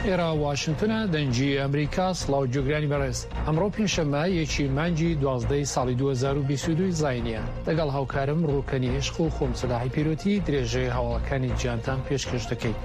ئێرە واشنگتنە دەنجی ئەمریکا سڵاو جوگرانی بەڕێز ئەمڕۆ پێنجشەممە یەکی مانگی 12 ساڵی 2022 زاینیە لەگەڵ هاوکارم ڕووکەنی عشق و خۆم سەلاحی پیرۆتی درێژەی هەواڵەکانی گیانتان پێشکەش دەکەیت.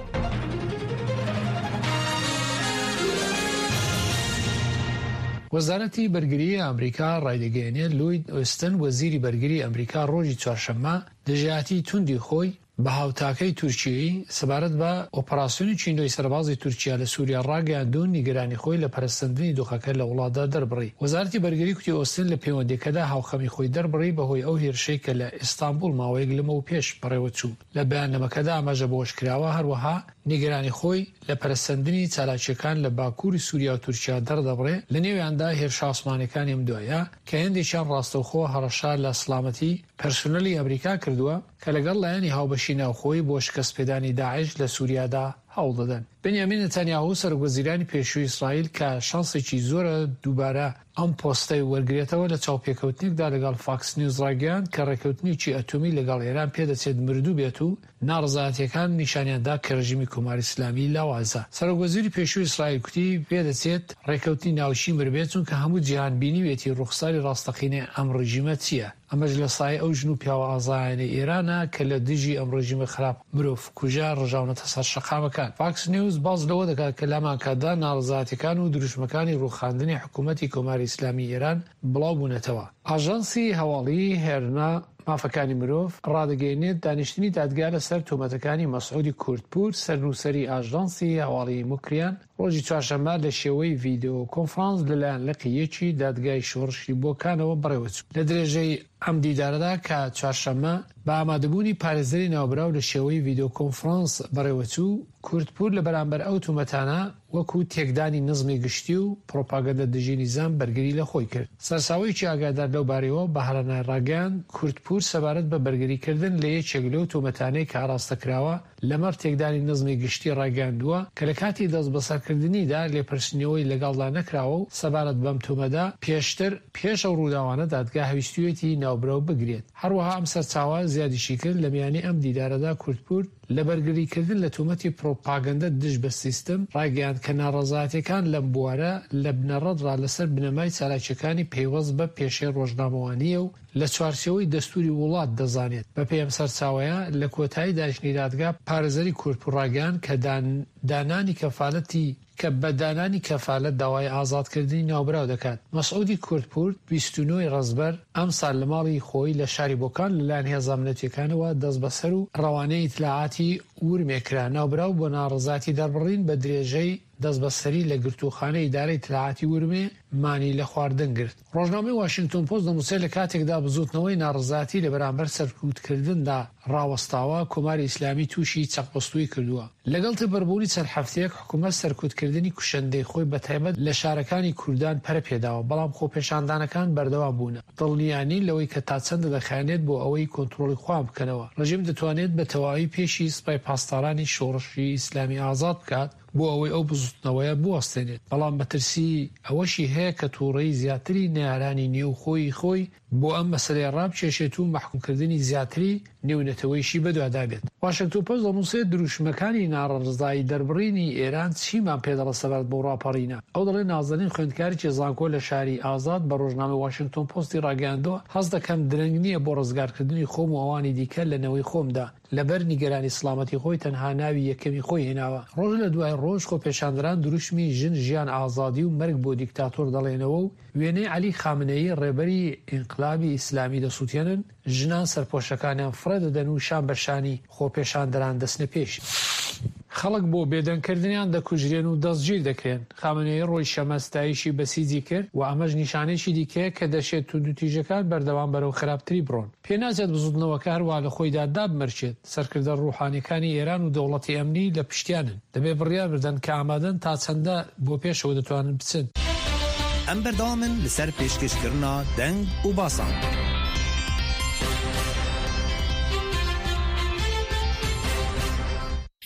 وەزارەتی بەرگریی ئەمریکا ڕایدەگەیەنێت لوید ئۆستن وەزیری بەرگریی ئەمریکا ڕۆژی چوارشەممە دژایەتی توندی خۆی بە هاوتاکەی تورکیایی سەبارەت بە ئۆپەراسیۆنی چیندۆی سەربازی تورکیا لە سووریا ڕاگەیاندوون نیگەرانی خۆی لە پەرستاندنی دۆخەکە لە وڵاتدا دەربڕی. وەزارەتی بەرگری کوتی ئۆستن لە پەیوەندیەکەدا هاوخەمی خۆی دەربڕی بەهۆی ئەو هێرشەی کە لە ئیستانبول ماوەیەک لەمە و پێش بەڕێوە چوو. لە بەیاننامەکەدا ئاماژە بەوەشکراوە هەروەها نیگەرانی خۆی لە پەرستاندنی چالاکیەکان لە باکووری سووریا و تورکیا دەردەبڕێ لە نێویاندا هێرشە ئاسمانیەکانی ئەم دوایە کە هێندێکیان ڕاستەوخۆ هەڕەشار لە سڵامەتی پەرسۆنەلی ئەمریکا کردووە کە لەگەڵ لایەنی هاوبەشی ناوخۆی بۆ شکستپێدانی داعش لە سووریادا هەوڵ دەدەن. بنیامین نەتانیاهو سەرۆکوەزیرانی پێشووی ئیسرائیل کە شانسێکی زۆرە دووبارە ئەم پۆستەی وەرگێتەوە لە چاوپێکەوتنێکدا لەگەڵ فاکس نیوز ڕاگەیاند کە ڕێکەوتنیی ئەتۆمی لەگەڵ ئێران پێدەچێت مردوو بێت و ناڕزایەتیەکان نیشانیاندا کە ڕژیمی کۆماری ئیسلامی لاوازە. سەرۆکوەزیری پێشووی ئیسرائیل کوتی پێدەچێت ڕێکەوتنی ناوشی مربێت چونکە هەموو جیهان بینیوێتی ڕوخساری ڕاستەقینەی ئەم ڕژیمە چییە. ئەمەش لە سایە ئەو ژن و پیاوە ئازایانەی ئێرانە کە لە دژی ئەم ڕژیمە خراپ مرۆڤ کوژە ڕژاونەتە سەر شەقامەکان. فاکس نیوز باز لەوە دەکات کە لامانکەدا ناڕزایەتیەکان و دروشمەکانی ڕووخاندنی حکوومەتی کۆماری ئیسلامی ئێران بڵاو بوونەتەوە. ئاژانسی هەواڵی هێرنا مافەکانی مرۆڤ ڕادەگەیەنێت دانیشتنی دادگا لەسەر تۆمەتەکانی مەسعودی کوردپور سەرنووسەری ئاژانسی هەواڵی موکریان ڕۆژی چوارشەممە لە شێوەی ڤیدیۆ کۆنفرانس لەلایەن لەقیەکی دادگای شۆڕشی بۆکانەوە بڕێوەچوو. لە درێژەی ئەم دیدارەدا کە چوارشەممە بە ئامادەبوونی پارێزەری ناوبراو لە شێوەی ڤیدیۆ کۆنفرانس بڕێوەچوو کوردپور لە بەرامبەر ئەو تومەتانە وەکو تێکدانی نزمی گشتی و پرۆپاگەندە دژی نیزام بەرگری لە خۆی کرد. سەرساوەیەکی ئاگادار لەو بارەوە بە هەرانای ڕاگەیاند کوردپور سەبارەت بە بەرگریکردن لە یەکێک لەو تومەتانەی کە ئاراستەکراوە لەمەڕ تێکدانی نزمی گشتی ڕاگەاندووە کە لە کاتی دەست بەسەرکردنیدا لێپرسینەوەی لەگەڵدا نەکراوە و سەبارەت بەم تومەدا پێشتر پێش ئەو ڕووداوانە دادگا هەویستوێتی ناوبراو بگرێت. هەروەها ئەم سەرچاوە زیادیشی کرد لە میانی ئەم دیدارەدا کوردپور لە بەرگریکردن لە تومەتی پرۆپاگەندە دژ بە سیستم ڕاگەیاند کە ناڕەزایەتیەکان لەم بوارە لە بنەڕەتڕا لەسەر بنەمای چالاکیەکانی پەیوەست بە پێشەی ڕۆژنامەوانیە و لە چوارچێوەی دەستوری وڵات دەزانێت. بە پێم سەرچاوەیە لە کۆتایی داشتنی دادگا پارێزەری کوردپور ڕاگەیاند کە دانانی کەفالەتی کە بە دانانی کەفالەت داوای ئازادکردنی ناوبراو دەکات. مەسعودی کوردپور 29 ڕزبەر ئەم ساڵ لە ماڵی خۆی لە شاری بۆکان لەلایەن هێزە ئەمنیەتیەکانەوە دەست بەسەر و ڕەوانەی ئیتلاعاتی ورمێکرا. ناوبراو بۆ ناڕزاتی دەربڕین بە درێژەی دەست بەسەری لە گرتوخانەی ئیدارەی ئیتلاعاتی ورمێ مانی لە خواردن گرت. ڕۆژنامەی واشنگتن پۆست دەنووسێت لە کاتێکدا بزوتنەوەی ناڕزاتی لە بەرامبەر سەرکوتکردندا ڕاوەستاوە کۆماری ئیسلامی تووشی چەقبەستووی کردووە. لەگەڵ تێبەربوونی چەند هەفتەیەک حکوومەت سەرکوتکردنی کوشندەی خۆی بەتایبەت لە شارەکانی کوردان پەرە پێداوە بەڵام خۆپێشاندانەکان بەردەوام بوون. دڵنیانی لەوەی کە تا چەندە دەخایەنێت بۆ ئەوەی کۆنتڕۆڵی خۆیان بکەنەوە. ڕژیم دەتوانێت بە تەواوی پێشی سپای پاسدارانی شۆڕشی ئیسلامی ئازاد بکات بۆ ئەوەی ئەو بزوتنەوەیە بوەستێنێت. بەڵام بەترسی ئەوەشی هەیە کە تووڕەی زیاتری نێرانی نێو خۆی بۆ ئەم مەسەلەی ڕابکێشێت و مەحکومکردنی زیاتری نێونەتەوەیشی بەدووادا بێت. واشنگتن پۆست دەنووسێت دروشمەکانی ناڕزایی دەربڕینی ئێران چیمان پێدەڵە سەبارەت بۆ ڕاپەڕینە. ئەو دەڵێ نازەنین خوێندکارێکی زانکۆ لە شاری ئازاد بە ڕۆژنامەی واشنگتن پۆستی ڕاگەیاندووە هەست دەکەم درەنگ نییە بۆ ڕزگارکردنی خۆم و ئەوانی دیکە لە نەوەی خۆمدا لەبەر نیگەرانی سڵامەتی خۆی تەنها ناوی یەکەمی خۆی هێناوە. ڕۆژ لە دوای ڕۆژ خۆپێشاندران دروشمی ژن ژیان ئازادی و مەرگ بۆ دیکتاتۆر دەڵێنەوە و وێنەی عەلی خامنەیی ڕێبەری ئینقلابی ئیسلامی دەسووتێنن ژنان سەرپۆشەکانیان فرە دەدەن و شان بەشانی خۆپێشاندران دەستنە پێش. خەڵک بۆ بێدەنگکردنیان دەکوژرێن و دەستگیر دەکرێن. خامنەیی ڕۆی شەمەستایشی بەسیجی کرد و ئەمەش نیشانەیەکی دیکەیە کە دەشێت توندوتیژەکان بەردەوام بەرەو خراپتری بڕۆن. پێناچێت بزوتنەوەکە هەروە لە خۆیدا دابمەرچێت. سەرکردە ڕوحانیەکانی ئێران و دەوڵەتی ئەمنی لە پشتیانن. دەبێ بڕیار بدەن کە ئامادەن تا چەندە بۆ پێشەوە دەتوانن بچن. ئەم بەردەوامن لەسەر پێشکەشکردنا دەنگ و باسان.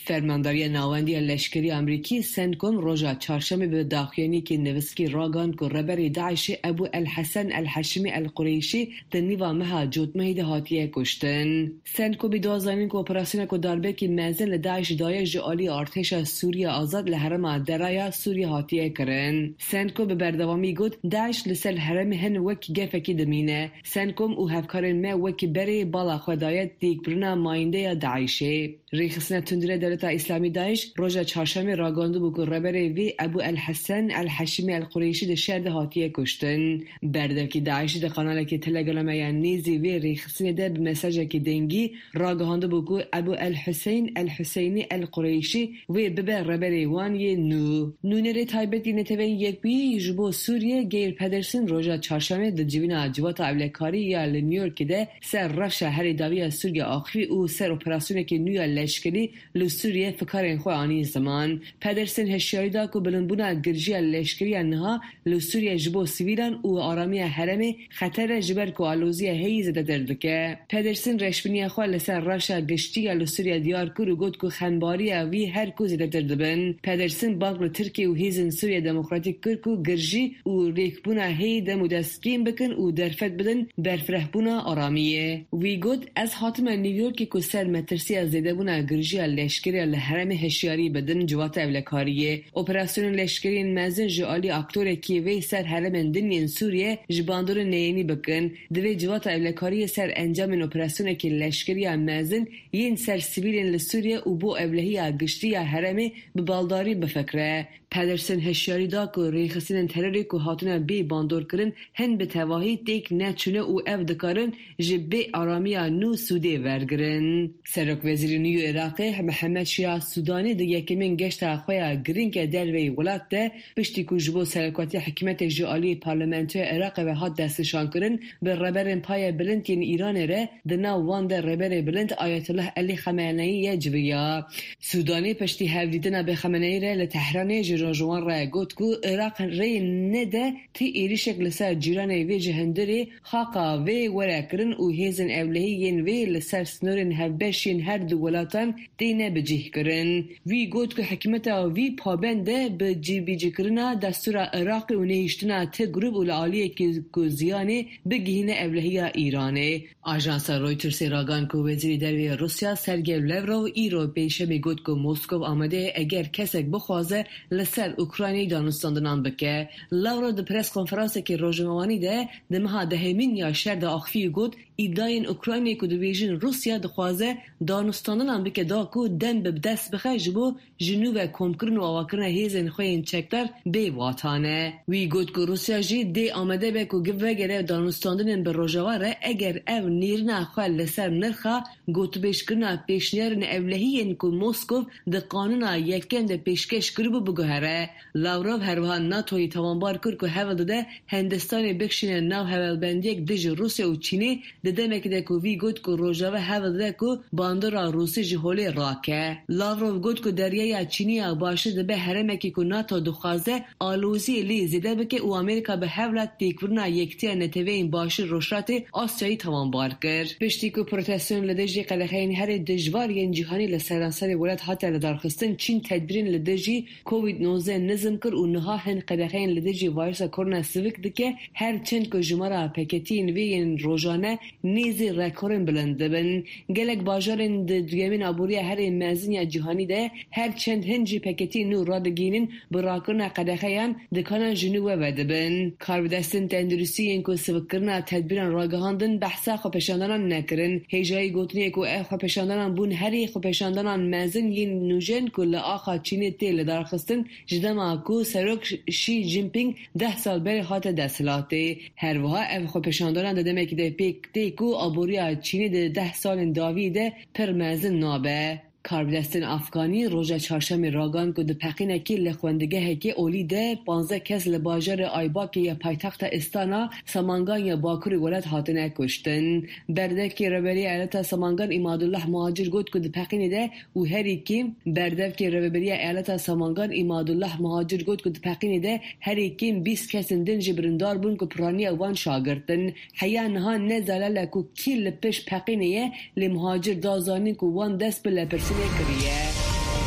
فرمانداری ناوندی لشکری امریکی سنتکم روژا چهارشنبه به داخیانی که نوسکی راگان که ربر داعش ابو الحسن الحشمی القریشی دنیوا مها جوتمه ده هاتیه کشتن. سنتکم بدوازانین که اپراسیون که داربه که مزن لداعش دایه جعالی ارتش سوریه آزاد لحرم درایا سوریه هاتیه کرن. سنتکم به بردوامی گود داعش لسل حرم هن وکی گفکی دمینه. سنتکم او هفکارن ما وکی بری بالا خدایت دیگ برنا ماینده داعشه. ریخسنه تندره دولت اسلامی داعش روژا چهارشنبه راگانده بو که ربر وی ابو الحسن الحشمی القریشی ده شهر ده هاتیه کشتن. بردکی داعش ده قناله که تلگرامه یا نیزی وی ریخسنه ده به مساجه که دنگی راگانده بو که ابو الحسین الحسینی القریشی وی ببر ربر وان یه نونره تایبتی نتوین یک بی جبو سوریه گیر پدرسن روژا چهارشنبه ده جوین عجوات اولکاری یا نیویورک ده سر رفت شهر داوی سوریه آخری او سر اپراسیون که نیو لشکری لسوریه فکرین خو آنی زمان پدرسن هشیاری دا که بلندبونا گرجی لشکری انها لسوریه جبو سویلان و آرامی حرمی خطر جبر که آلوزی هیز ده دردکه پدرسن رشبینی خو لسر رفت گشتی لسوریه دیار کرو گود که خنباری وی هر کوز ده دردبن پدرسن باقل ترکی و هیزن سوریه دموکراتیک کرکو گرجی و ریکبونا هی دمو دستگیم بکن و درفت بدن برفرهبونا آرامیه وی گود از حاتم نیویورک که سر مترسی از زیده بونا گرجی لشکری لحرم هشیاری بدن جوات اولکاریه اپراسیون لشکری مزن جعالی اکتور کیوی سر حرم دنین سوریه جباندور نیینی بکن دوی جوات اولکاری سر انجام اپراسیون که لشکری مزن یین سر سیویلین لسوریه و بو اولهی گشتی حرم به بالداری بفکره پدرسن هشیاری دا که ریخسین تروری که هاتونه بی باندور کرن هن به تواهی دیک نچونه و او دکارن جبه آرامی نو سوده ورگرن. سرک وزیر نیو عراقی محمد شیعه سودانی ده یکمین گشت خواه گرین که دلوی ولاد ده پشتی که جبو سرکاتی حکمت جعالی پارلمانتوی عراق و هات دستشان کرن به ربرن پای بلند این ایران ره ده ناو وان ده ربر بلند آیت الله علی خمینی جویا سودانی پشتی هفدیدن به خمینی ره لتحران جوان را گفت که عراق ری نده تی ایریشک لسر جیران وی جهندری خاقا وی ورکرن و هیزن اولهیین وی لسر سنورن هفبشین هر دو ولاتان دینه بجیه کرن وی گفت که حکمت وی پابنده به جی کرنا دستور عراق و نهیشتنا تی گروب العالیه که زیانه بگهینه اولهی ایرانه. آژانس رویترز راگان که وزیر دروی روسیا سرگی لاورو ایرو پیشه می گفت که مسکو آمده اگر کسک بخوازه لسر اوکراینی دانستاندنان بکه. لاورو ده پرس کنفرانس که روزنامه‌نویسی ده دمها دهمین یا شهر ده آخفی گفت ایداین اوکراینی که دویژن روسیا دخوازه دانستاندنان بکه دا کو دم به دست بخه جبو جنوب کمکرن و آواکرن هیزن خوین چکتر بی واتانه. وی گفت که روسیا جی دی آمده به که گفت وگره دانستاندنن به روژواره اگر او نیرنا خواه لسر نرخا گوت بیشکرنا پیشنیرن اولهیین که مسکو ده قانونا یکن ده پیشکش کربو بگوهره. لاورو هر وها ناتوی توانبار کرد که هول داده هندستانی بکشینه ناو هول بندیک دج روسیا و چینی دمک ده که وی گفت که روژاوه هول داده که باندورا روسی جهولی راکه. لاورو گفت که دریای چینی باشه ده به هرمکی که ناتو دخوازه آلوزی لی زیده بکه و امریکا به هولت دیکورنا یکتی نتوین باشه روشات آسیایی توانبار کرد. پشتی که پروتستون لدجی قلقین هر دجواری جهانی لسرانسر ولایت حتی لدارخستن چین تدبیرین لدجی کووید 19 نظم کرد و نها هن قلقین لدجی وایرس کرونا سویک دکه هر چند که جمعه پکتین وین روزانه نیزی رکورن بلنده بن گلک باجارن دویمین آبوری هر مزنی جهانی ده هر چند هنجی پکتی نو را دگینن براکرنا قدخیان دکانان جنوب وده بن کاربدستن تندرسی اینکو سوکرنا تدبیران راگهاندن بحثا خوپشاندنان نکرن هیجایی گوتنی که خوپشاندنان بون هری خوپشاندنان مزن ین نوجن که لآخا چینی تیل دارخستن جدما کو سروک شی جینپینگ 10 سال بری خاطر دستلاته هر وها اف خوپشاندنان دمک ده پیک تیکو آبوریا چینی ده 10 سال داویده پر مزن نابه. کاربدستن افغانی روژا چهارشنبه راگان که ده پقینکی لخوندگه که اولیده 15 کس لباجر آیباکی یا پایتخت استانا سامانگان یا باکوری ولایت هاتنه کشتن. بردف که رهبری ایالت سامانگان امادالله مهاجر گفت که ده پقینده و هری کیم بردف که رهبری ایالت سامانگان امادالله مهاجر گفت که ده پقینده هری کیم 20 کس دنج برندار بون که پرانی وان شاگردن حیان ها نزاله کو کیل پش پقینه ل مهاجر دازانی که وان دست بل پرسی کریه.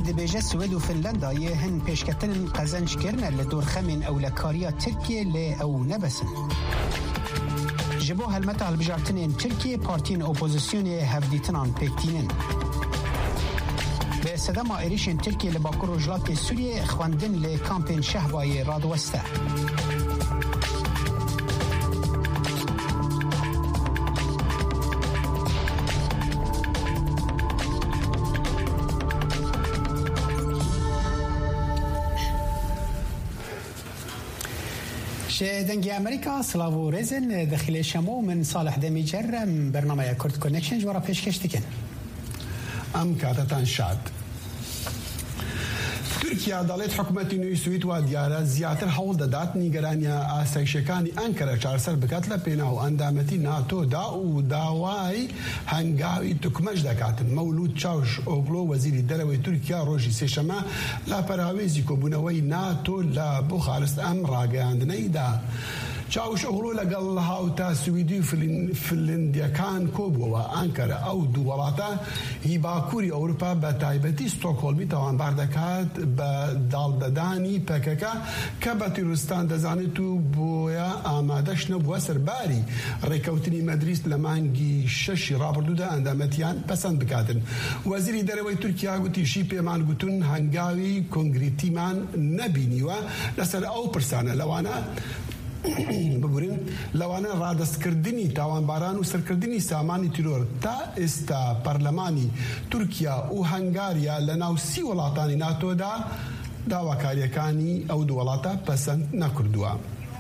دبیجه سوید و فنلندا یه هن پیشکتن قزنج کرنه لدور خمین او لکاریا ترکیه لی او نبسن. جبو هلمت البجارتنین ترکیه پارتین اپوزیسیون هفدیتنان پیکتینن. به صدام ایریشن ترکیه لباکور و جلات سوریه خواندن لکامپین شهبای رادوسته. دنگی امریکا سلاو رزن داخل شمو من صالح دمی جرم برنامه کرد کونکشن جوارا پیشکش دیکن ام کاتتان شاد ترکیه دەڵێت حکوومەتی نوێی سوید وا دیارە زیاتر هەوڵ دەدات نیگەرانیە ئاسایشەکانی ئەنکەرە چارەسەر بکات لە پێناو ئەندامەتی ناتۆدا و داوای هەنگاوی توکمەش دەکاتن. مەولود چاوش ئۆگلۆ وەزیری دەرەوەی تورکیا ڕۆژی سێشەمە لە پەراوێزی کۆبوونەوەی ناتۆ لە بوخارست ئەم ڕاگەیاندنەیدا. چاوش ئۆغڵۆ لەگەڵ هاوتا سویدی و فنلندیەکان کۆبووەوە ئەنکەرە ئەو دوو وڵاتە هیباکووری ئەوروپا بە تایبەتی ستۆکهۆلمی تاوانبار دەکات بە داڵدەدانی پەکەکە کە بە تیرۆریستان دەزانێت و بۆیە ئامادەش نەبووە سەرباری ڕێکەوتنی مەدریس لە مانگی 6 ڕابردوودا ئەندامەتیان پەسەند بکاتن. وەزیری دەرەوەی تورکیا گوتیشی پێمان گوتون هەنگاوی کۆنگریتیمان نەبینیوە لەسەر ئەو پرسانە ببورین لەوانە ڕادەستکردنی تاوانباران و سەرکردنی سامانی تیرۆر تا ئێستا پەرلەمانی تورکیا و هەنگاریا لە ناو 30 وڵاتانی ناتۆدا داواکاریەکانی ئەو دوو وڵاتە پەسەند نەکردووە.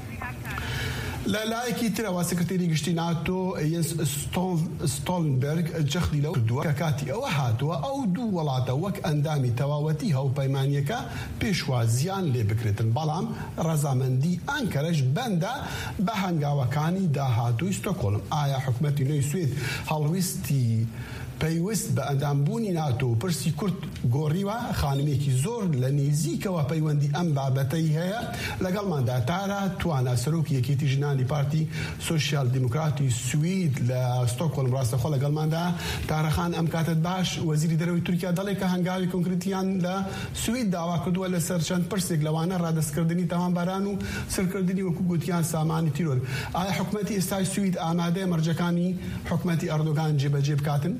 لایەکی ترەوە سکرتێری گشتی ناتۆ یەنس ستۆلنبەرگ جەختی لەو کردووە کە کاتی ئەوە هاتووە ئەو دوو وڵاتە وەک ئەندامی تەواوەتی هەوپەیمانیەکە پێشوازیان لێ بکرێتن، بەڵام ڕەزامەندی ئەنکەرەش بەندە بە هەنگاوەکانی داهاتووی ستۆکهۆلم. ئایا حکوومەتی نوێی سوێد هەڵویستی پەیوەست بە ئەندامبوونی ناتۆ و پرسی کورد گۆڕیوە؟ خانمێکی زۆر لە نێزیکەوە پەیوەندی ئەم بابەتەی هەیە لەگەڵماندا. تارە توانە سەرۆکی یەکێتی ژنانی پارتی سۆشیال دیموکراتی سوید لە ستۆکهۆلم ڕاستەخۆ لەگەڵماندا. تارەخان ئەم کاتت باش وەزیری دەرەوەی تورکیا دەڵێت کە هەنگاوی کۆنکریتیان لە سوید داوا کردووە لەسەر چەند پرسێک لەوانە ڕادەستکردنی تاوانباران و سەرکردنی وەکو گوتیان سامانی تیرۆر. ئایا حکوومەتی ئێستای سوید ئامادەیە مەرجەکانی حکوومەتی ئەردۆغان جێبەجێ بکاتن؟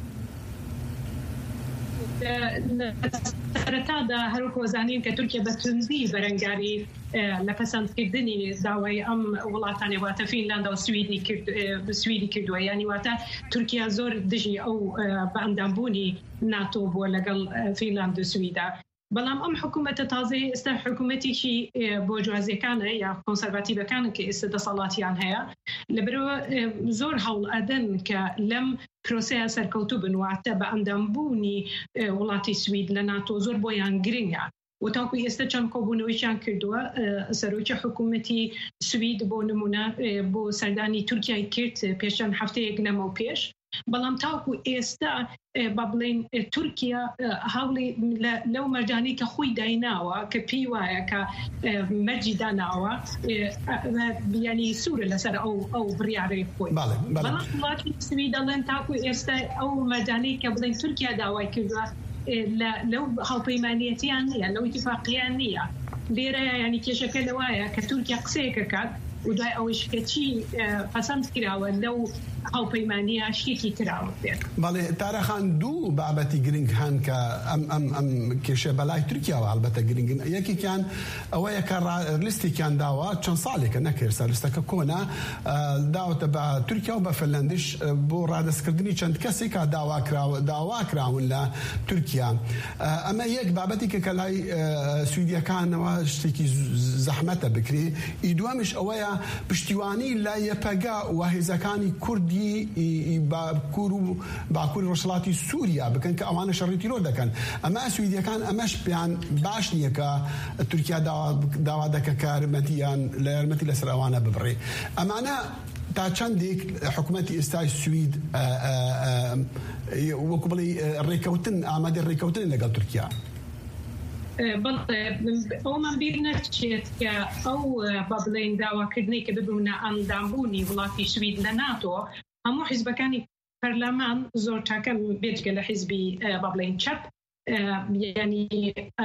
سەرەتادا هەروەک وەزانین کە تورکیا بە توندی بەرەنگاری لە پەسەندکردنی داوای ئەم وڵاتانی واتە فینلاندا و سویدی کردووە، یانی واتە تورکیا زۆر دژی ئەو بە ئەندامبوونی ناتۆ بووە لەگەڵ فینلاند و سویدا. بەڵام ئەم حکوومەتە تازەی ئێستا حکوومەتێکی بۆ جوازیەکانە یا کۆنسەرڤاتیڤەکانە کە ئێستا دەسەڵاتیان هەیە لەبەرەوە زۆر هەوڵ ئەدەن کە لەم پرۆسەیە سەرکەوتوو بن، واتە بە ئەندامبوونی وڵاتی سوید لە ناتۆ زۆر بۆیان گرنگە و تاکو ئێستا چەند کۆبوونەوەیان کردووە. سەرۆکی حکوومەتی سوید بۆ نمونە بۆ سەردانی تورکیای کرد پێشەن هەفتەیەک نەمە و پێش، بەڵام تاکو ئێستا با بڵێن تورکیا هەوڵی لەو مەرجانی کە خۆی دایناوە کە پێی وایە کە مەرجی داناوە ینی سوورە لەسەر ئەو بڕیارەی خۆی. بەڵام وڵاتی سوید دەڵێن تاکو ئێستا ئەو مەرجانی کە بڵێن تورکیا داوای کردووە لەو هەڵپەیمانیەتیان نییە، لەو ئیتیفاقیان نییە. لێرە ینی کێشەکە لەوایە کە تورکیا قسەیەکە کات و دوای ئەوەش کە چی پەسەند کراوە لەو هەڵپەیمانیە شتێکی کراوە بێت. بەڵێ تارەخان دوو بابەتی گرنگ هەن کە ئەم کێشە بەلای تورکیاوە هەڵبەتە گرنگن. یەکێکیان ئەوەیە کە لیستێکیان داوە چەند ساڵێکە نەکرد سەرلیستەکە کۆنا داوەتە بە تورکیا و بە فنلەندش بۆ ڕادەستکردنی چەند کەسێک داوا کراون لە تورکیا. ئەمە یەک بابەتێکە کە لای سویدیەکانەوە شتێکی زەحمەتە بکرێ. دووەمش ئەوەیە پشتیوانی لە یەپەگا و هێزەکانی کوردی باکووری ڕۆژهەڵاتی سووریا بکەن کە ئەوانە شەڕی تیرۆر دەکەن. ئەمە سویدیەکان ئەمەش پێیان باش نییە کە تورکیا داوا دەکە کە یارمەتی لەسەر ئەوانە ببڕێ. ئەمانە تا چەندێک حکوومەتی ئێستای سوید وەکو بڵێ ڕێکەوتن ئامادە ڕێکەوتن لەگەڵ تورکیا. ئەومان بیر نەچێت کە ئەو با بڵێن داواکردنی کە ببوونە ئەندامبوونی وڵاتی سوید لە ناتۆ هەموو حیزبەکانی پەرلەمان زۆر چاکەم بێجگە لە حیزبی با بڵێن چەپ يعني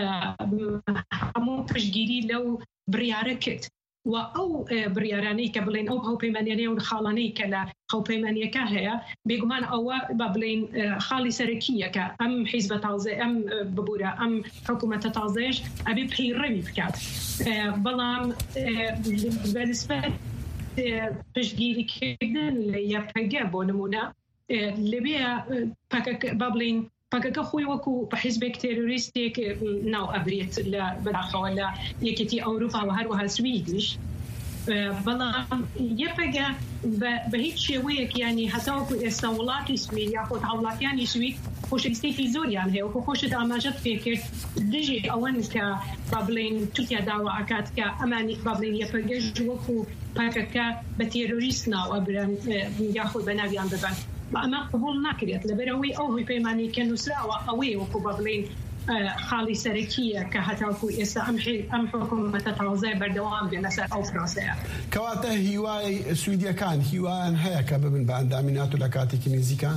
هەموو پشتگیری لەو بڕیارە کرد و ئەو بڕیارانەی کە بڵێن ئەو هەوپەیمانیانەی و خاڵانەی کە لە هەوپەیمانیەکە هەیە بێگومان ئەوە با بڵێن خاڵی سەرەکیەکە ئەم حیزبە تازە ئەم ببوورە ئەم حکوومەتە تازەش ئەبێ پەیڕەوی بکات بەڵام بەنسبەت پشتگیریکردن لە یەکەگە بۆ نمونە لەبێ با بڵێن پاکەکە خۆی وەکو بە حیزبێک تێرۆریستێک ناو ئەبرێت لە بەداخەوە لە یەکێتی ئەوروپا و هەروەها سویدیش بەڵام یەکەگە بە هیچ شێوەیەک ینی هەتاوەکو ئێستا وڵاتی سوید یاخۆت هاوڵاتیانی سوید خۆشەویستێکی زۆریان هەیە وەکو خۆشت ئاماژەت پێکرد دژی ئەوەن کە با بڵێن تورکیا داوا ئەکات کە ئەمانی با بڵێن یەکەگەش وەکو پاکەکە بە تێرۆریست ناو ئەبرن یاخۆت بە ناویان ببن ئەمە قبول ناکرێت لەبەرەوەی ئەو هۆی کە نووسراوە ئەوەی وەکو با بڵێن خاڵی سەرەکیە کە هەتاوکو ئێستا ئەم حکوومەتە تازای بەردەوام بێ لەسەر ئەو پرۆسەیە کەواتە هیوای سویدیەکان هیوایان هەیە کە ببن بە ئەندامی ناتۆ لە کاتێکی نزیکە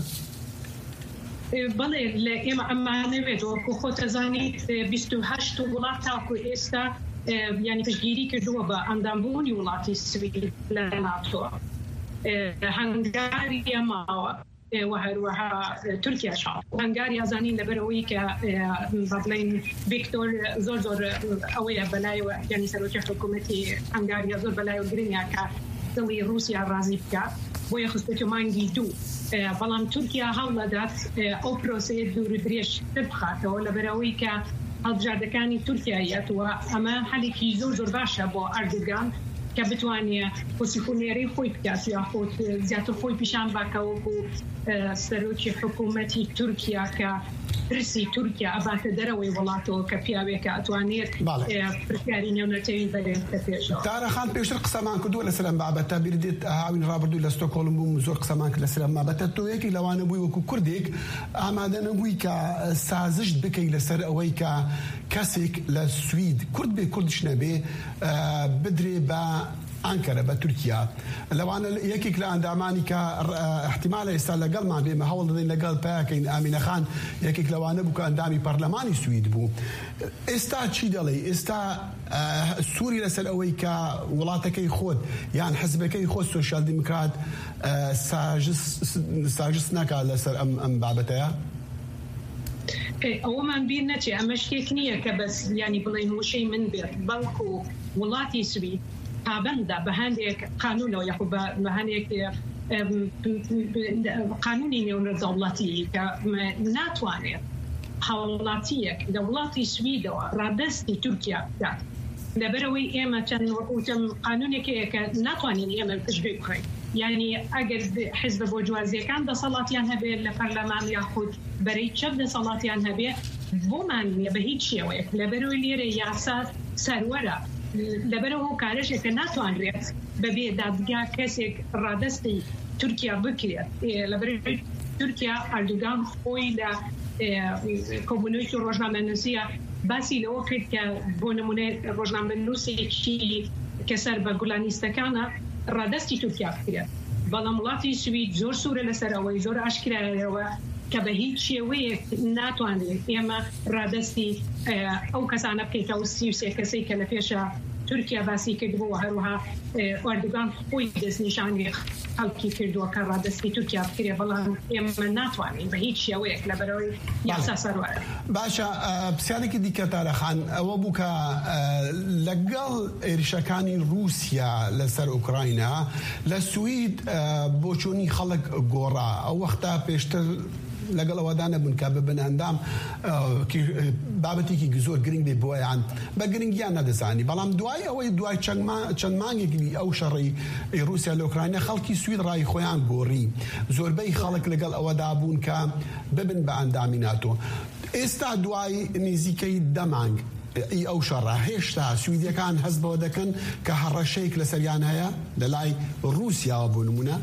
بەڵێ لە ئێمە ئەمانەوێت وەکو خۆتەزانیت 28 وڵات تاکو ئێستا ینی پشتگیری کردووە بە ئەندامبوونی وڵاتی سوید لە ناتۆ هەنگاریە ماوە و هەروەها تورکیا هەنگاری ئازانین لەبەرەوەی کە بەڵێن ڤیکتۆر زۆر ئەوەیە بەلایەوە یعنی سەرۆکی حکوومەتی هەنگاریە زۆر بەلایەوە گرنگە کە دڵی رووسیا ڕازی بکات بۆیە خستێتی مانگی دوو بەڵام تورکیا هەوڵەدات ئەو پرۆسەیە دوور درێژ بخاتەوە لەبەرەوەی کە هەڵبژاردەکانی تورکیایەتەوە ئەمە هەلێکی زۆر باشە بۆ ئەردوگان کە بتوانێت پۆسیفۆنێرەی خۆی بکات یاخۆت زیاتر خۆی پیشان باکەوەکو سەرۆکی حکوومەتی تورکیا کە پرسی تورکیا ئەباتە دەرەوەی وڵاتەوە کە پیاوێکە ئەتوانێت پرسیاری نێونەتەوەی بەرێتە پێشەوە. تارەخان پێشتر قسەمان کردووە لەسەر ئەم بابەتە بیردێت هاوین ڕابردوو لە ستۆکۆڵم بووم زۆر قسەمان کرد لەسەر ئەم بابەتە تۆ یەکی لەوانە بووی وەکو کوردێک ئامادە نەبووی کە سازشت بکەی لەسەر ئەوەی کە کەسێک لە سوید کورد بێ کوردش نەبێ بدرێ بە ئەنکەرە بە تورکیا لەوانە یەکێک لە ئەندامانی کە احتیمالە ئێستا لەگەڵمان بێمە هەوڵ دەدەین لەگەڵ پیاکەین ئامینەخان یەکێک لەوانە بوو کە ئەندامی پەرلەمانی سوید بوو ئێستا چی دەڵێ ئێستا سووری لەسەر ئەوەی کە وڵاتەکەی خۆت یان حزبەکەی خۆت سۆشیال دیموکرات ساژس ناکات لەسەر ئەم بابەتەیە ئەوەمان بیر نەچێ ئەمە شتێک نییە کە بەس ینی بڵێن وشەی من بێت بەڵکو وڵاتی سوید پابەندە بە هەندێک قانونەوە یاخۆ بە هەندێک قانونی نێونەدەوڵەتی کە ناتوانێت هاوڵاتیەک لە وڵاتی سویدەوە ڕادەستی تورکیا بکات لەبەرەوەی ئێمە چەند قانونێکەیە کە ناتوانین ئێمە پشتگوێ بخەین یعنی ئەگەر حیزب بۆ جوازیەکان دەسەڵاتیان هەبێت لە پەرلەمان یاخود بەرەی چەپ دەسەڵاتیان هەبێت بۆمان نییە بە هیچ شێوەیەک لەبەرەوەی لێرە یاسا سەروەرە لەبەرەوە کارێشێکە ناتوانرێت بەبێ دادگا کەسێک ڕادەستی تورکیا بکرێت لەبەرەوەی تورکیا ئەردوگان خۆی لە کۆبوونەوەی ڕۆژنامەنووسیە باسی لەوە کرد کە بۆ نمونە ڕۆژنامەنووسێکی کە سەر بە گوڵانیستەکانە ڕادەستی تورکیا بکرێت بەڵام وڵاتی سوید زۆر سوورە لەسەرەوەی زۆر ئاشکرایەوە کە بە هیچ شێوەیەک ناتوانێت ئێمە ڕادەستی ئەو کەسانە بکەیتە و 33 کەسەی کە لە پێشە تورکیا باسی کردبووە هەروەها ئەردوگان خۆی دەستنیشانی خەڵکی کردووە کە ڕادەستی تورکیا بکرێت بەڵام ئێمە ناتوانین بە هیچ شێوەیەک لەبەرەوەی یاسا سەروەرە. باشە پرسیارێکی دیکە تارەخان ئەوە بوو کە لەگەڵ ئێریشەکانی رووسیا لەسەر ئوکراینە لە سوید بۆچوونی خەڵک گۆڕا ئەو وەختە پێشتر لەگەڵ ئەوەدا نەبوون کە ببن ئەندام بابەتێکی زۆر گرنگ بێ بۆیان بە گرنگیان نەدەزانی بەڵام دوای ئەوەی دوای چەند مانگێکی ئەو شەڕی رووسیا لە ئوکراینە خەڵکی سوید ڕای خۆیان گۆڕی زۆربەی خەڵک لەگەڵ ئەوەدا بوون کە ببن بە ئەندامی ناتۆ ئێستا دوای نزیکەی دەمانگ ئەو شەڕە هێشتا سویدیەکان هەست بەوە دەکەن کە هەڕەشەیەک لەسەریان هەیە لە لای رووسیاوە بۆ نمونە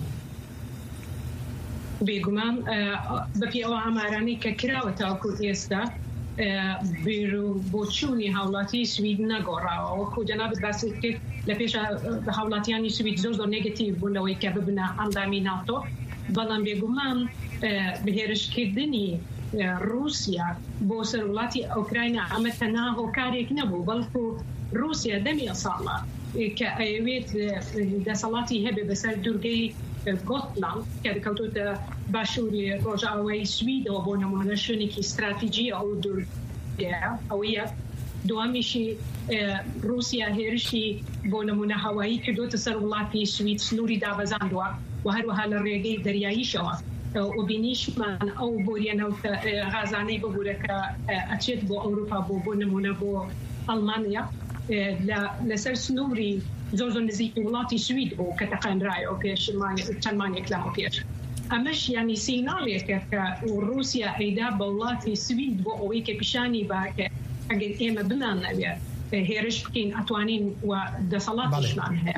بێگومان بەپی ئەوە ئامارانی کە کراوە تاکو ئێستا بیر و بۆچوونی هاوڵاتی سوید نەگۆڕاوە وەکو جەنابەت باسی کرد لە پێش هاوڵاتیانی سوید زۆر نێگەتیڤ بوونەوەی کە ببنە ئەندامی ناتۆ بەڵام بێگومان بەهێرشکردنی رووسیا بۆ سەر وڵاتی ئۆکراینە ئەمە تەنها هۆکارێک نەبوو بەڵکو رووسیا دەمی ساڵە کە ئەوێت دەسەڵاتی هەبێ بەسەر دوورگەی گۆتلاند کە دەکەوتوتە باشووری ڕۆژاوای سویدەوە بۆ نمونە شوێنێکی استراتیجی ئەو دوورگەیە ئەوەیە. دومیشی رووسیا هێرشی بۆ نمونە هەوایی کردوتە سەر وڵاتی سوید سنووری دابەزاندووە و هەروەها لە ڕێگەی دەریاییشەوە و بینیشمان ئەو بۆریەنەوتە غازانەی ببوورەکە ئەچێت بۆ ئەوروپا بۆ نمونە بۆ ئەڵمانیا لەسەر سنووری زۆر نزیکی وڵاتی سوید بوو کە تەقەنرایەوە پێش چەند مانگێک لەمە پێش. ئەمەش ینی سیناڵێکە کە رووسیا ئەیدا بە وڵاتی سوید بۆ ئەوەی کە پیشانی باکە ئەگەر ئێمە بمانەوێت هێرش بکەین ئەتوانین و دەسەڵاتیشمان هەیە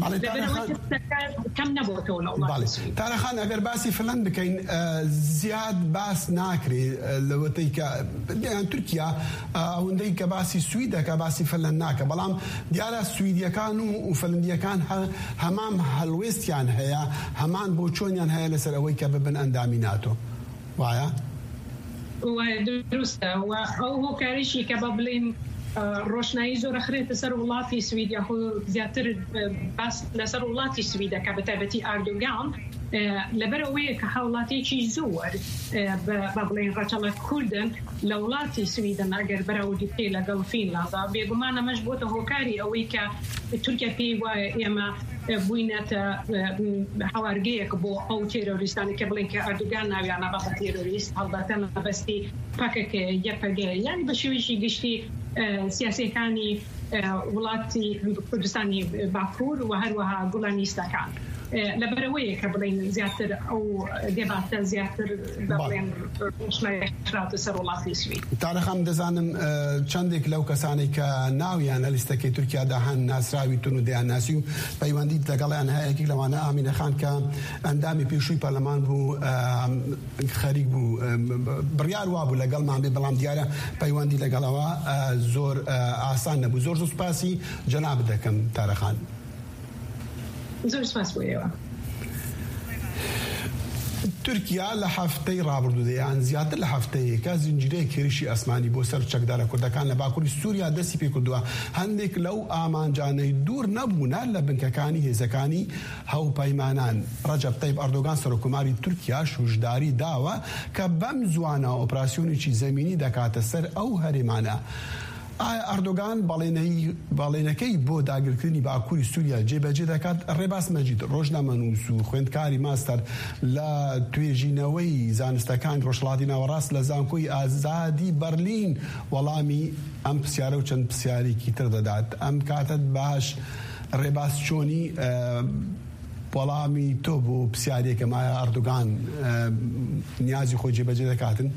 کەم نەبووەوە لە وڵاتی سوید. تارەخان ئەگەر باسی فلەند بکەین زیاد باس ناکرێت لەوەتەی کە تورکیا ئەوەندەی کە باسی سویدەکە باسی فلەند ناکە بەڵام دیارە سویدیەکان و فلەندیەکان هەمان هەڵوێستیان هەیە هەمان بۆ چۆنیان هەیە لەسەر ئەوەی کە ببن ئەندامی ناتۆ وایە؟ دروستە و ئەو هۆکاریشی کە بە بڵێم ڕۆشنایی زۆر خرێتە سەر وڵاتی سوید یاخۆ زیاتر باس لەسەر وڵاتی سویدەکە بە تایبەتی ئاردۆگان لەبەر ئەوەیە کە هاوڵاتێکی زۆر بە بڵێن ڕەچەڵە کوردن لە وڵاتی سویدن ئەگەر بەراوردی پێ لەگەڵ فینلاندا بێگومان ئەمەش بۆتە هۆکاری ئەوەی کە تورکیا پێی وایە ئێمە بووینەتە هاوارگەیەک بۆ ئەو تێرۆریستانی کە بڵێن کە ئەردوگان ناویانە بەخە تێرۆریست هەڵبەتە مەبەستی پاکەکە یەکەگەیە یان بە شێوەیەکی گشتی سیاسیەکانی وڵاتی کوردستانی باکوور و هەروەها گوڵانیستەکان لەبەرەوەیە کە بڵێن زیاتر ئەو دێباتە زیاتر بڵێن ڕۆشنایەکراتە سەر وڵاتی سوید. تارەخام دەزانم چەندێک لەو کەسانێک کە ناویان لە لیستەکەی تورکیادا هەن ناسراوی تون و دەیان ناسی و پەیوەندی لەگەڵیان هەیە یەکێک لەوانە ئامینە خان کە ئەندامی پێشووی پەرلەمان بوو خەریک بوو بڕیار وابوو لەگەڵمان بێ بەڵام دیارە پەیوەندی لەگەڵەوە زۆر ئاسان نەبوو. زۆر سوپاسی جەناب دەکەم تارەخان. زۆر سپاس بۆیەوە. تورکیا لە هەفتەی ڕابردوودەیان زیاتر لە هەفتەیەکە زنجیرەیەک هێرشی ئەسمانی بۆ سەر چەکدارە کوردەکان لە باکووری سووریا دەستی پێ کردووە. هەندێک لەو ئامانجانەی دوور نەبوونە لە بنکەکانی هێزەکانی هەوپەیمانان. ڕەجەب تەیب ئەردۆگان سەرۆکوماری تورکیا شوژداری داوە کە بەم زوانە ئۆپراسیۆنێکی زەمینی دەکاتە سەر ئەو هەرێمانە. ئەردۆگان باڵێنەکەی بۆ داگیرکردنی باکووری سووریا جێبەجێ دەکات. ڕێباس مەجید ڕۆژنامەنووس و خوێندکاری ماستەر لە توێژینەوەی زانستەکان ڕۆژهەڵاتی ناوەڕاست لە زانکۆی ئازادی بەرلین وەڵامی ئەم پرسیارە و چەند پرسیارێکی تر دەدات. ئەم کاتت باش ڕێباس چۆنی وەڵامی تۆ بۆ پرسیارێکە مایە ئەردۆگان نیازی خۆی جێبەجێ دەکاتن؟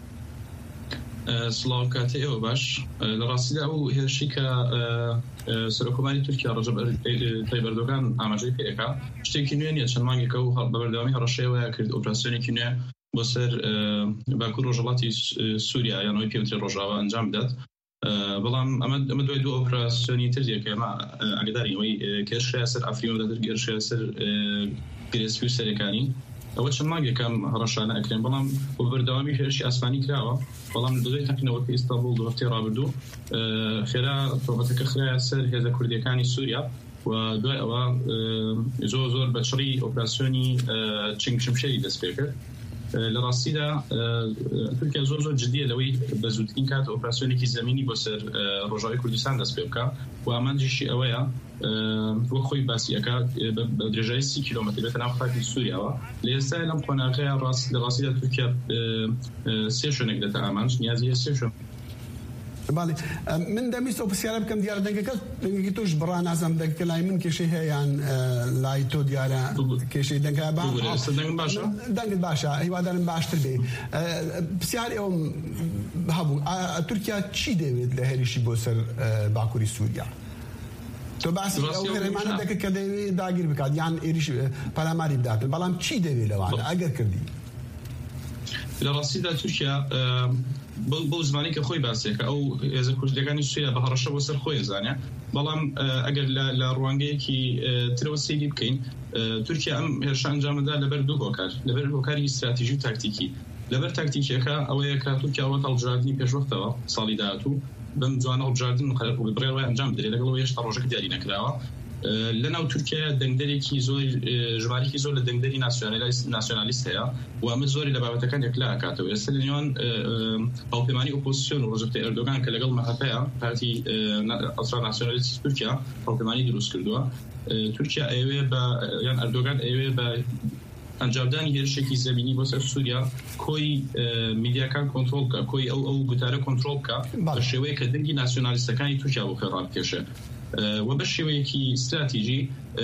سڵاو کاتێ ئێوە باش لە ڕاستیدا ئەو هێرشی کە سەرۆکۆماری تورکیا ڕەجەب تەیب ئەردۆگان ئاماژەی پێەکە شتێکی نوێ نیە. چەند مانگێکە و بە بەردەوامی هەڕەشەیەوە کرد ئۆپراسیۆنێکی نوێ بۆ سەر باکوور ڕۆژهەڵاتی سووریا یانەوەی پێوتری ڕۆژاوا ئەنجام بدات. بەڵام ئەمە دوای دوو ئۆپراسیۆنی ترێکە ئێمە ئاگدارینەوەی کێشەیە سەر ئەفرین و دەدر گێرشەیە سەر گرێسپی و سەرەکانی ئەوە چەند مانگێکم هەڕەشانە ئەکرێن بەڵام بۆ بەردەوامی هێرشی ئاسمانی کراوە. بەڵام دوای تەقینەوەکە ئیستانبول دو هەفتەی ڕابردوو خێرا تۆمەتەکە خرایە سەر هێزە کوردیەکانی سووریا و دوای ئەوە زۆر بەچڕی ئۆپراسیۆنی چنگ شمشێری دەست پێ کرد. لە ڕاستیدا تورکیا زۆر جدیە لەوەی بە زووترین کات ئۆپراسیۆنێکی زەمینی بۆ سەر ڕۆژاوای کوردستان دەست پێ بکە و ئامانجیشی ئەوەیە بۆ خۆی باسیەکە بە درێژایی 30 کیلۆمەتر بێتە ناو خاکی سووریاوە. لە ئێستا لەم قۆناغەیە لە ڕاستیدا تورکیا سێ شوێنێک دەتە ئامانج نیازی هەیە سێ شوێن. باڵێ من دەمیست ئەو پرسیارە بکەم دیارە دەنگەکە تۆش بڕا نازانم دەنگەکە لای من کێشەی هەیە یان لای تۆ دیارە کێشەی دەنگە دەنگت باشە هیوادارم باشتر بێ. پرسیاری ئەوم هەبوو تورکیا چی دەوێت لە هێرشی بۆ سەر باکووری سووریا؟ تۆ باسی ئەو هەرێمانە دەکەت کە دەوێت داگیر بکات یان ئێریش پەلاماری بداتن بەڵام چی دەوێت لەوانە ئەگەر کردی؟ لە ڕاستیدا تورکیا بۆ زمانی کە خۆی باسێکە ئەو هێزە کوردەکانی سووریا بە هەڕەشە بۆ سەر خۆی زانە. بەڵام ئەگەر لە ڕوانگەیەکی ترەوە سەیری بکەین تورکیا ئەم هێرشە ئەنجامەدا لەبەر دوو هۆکار لەبەر هۆکاری استراتیژی و تاکتیکی. لەبەر تاکتیکەکە ئەوەیە کە تورکیا ئەوە هەڵبژاردننی پێشوەختەوە ساڵی داهاتوو بەم جوانە هەڵبژاردن بڕێوە ئەنجام بدرێت لەگەڵ هێشتا ڕۆژێک دیاری نەکراوە لەناو تورکیا دەنگدەرێکی زۆر ژمارەی زۆر لە دەنگدەری ناسیۆنالیست هەیە و ئەمە زۆری لە بابەتەکان یەکلا ئاکاتەوە ئێستا لە نێوان هاوپەیمانی ئۆپۆزیسیۆن و ڕەجەب تایب ئەردۆغان کە لەگەڵ مەهەپەیە پارتی ئەڵترا ناسیۆنالیستی تورکیا هاوپەیمانی دروست کردووە تورکیا ئەوێ بە یان ئەردۆغان ئەوێ بە ئەنجامدانی هێرشێکی زەمینی بۆ سەر سووریا کۆی میدیاکان کۆنتڕۆڵ بکە کۆی ئەو گوتارە کۆنتڕۆڵ بکە بە شێوەیە کە دەنگی ناسیۆنالیستەکانی تورکیا بۆ خێڕان بکێشێ و بە شێوەیەکی استراتیژی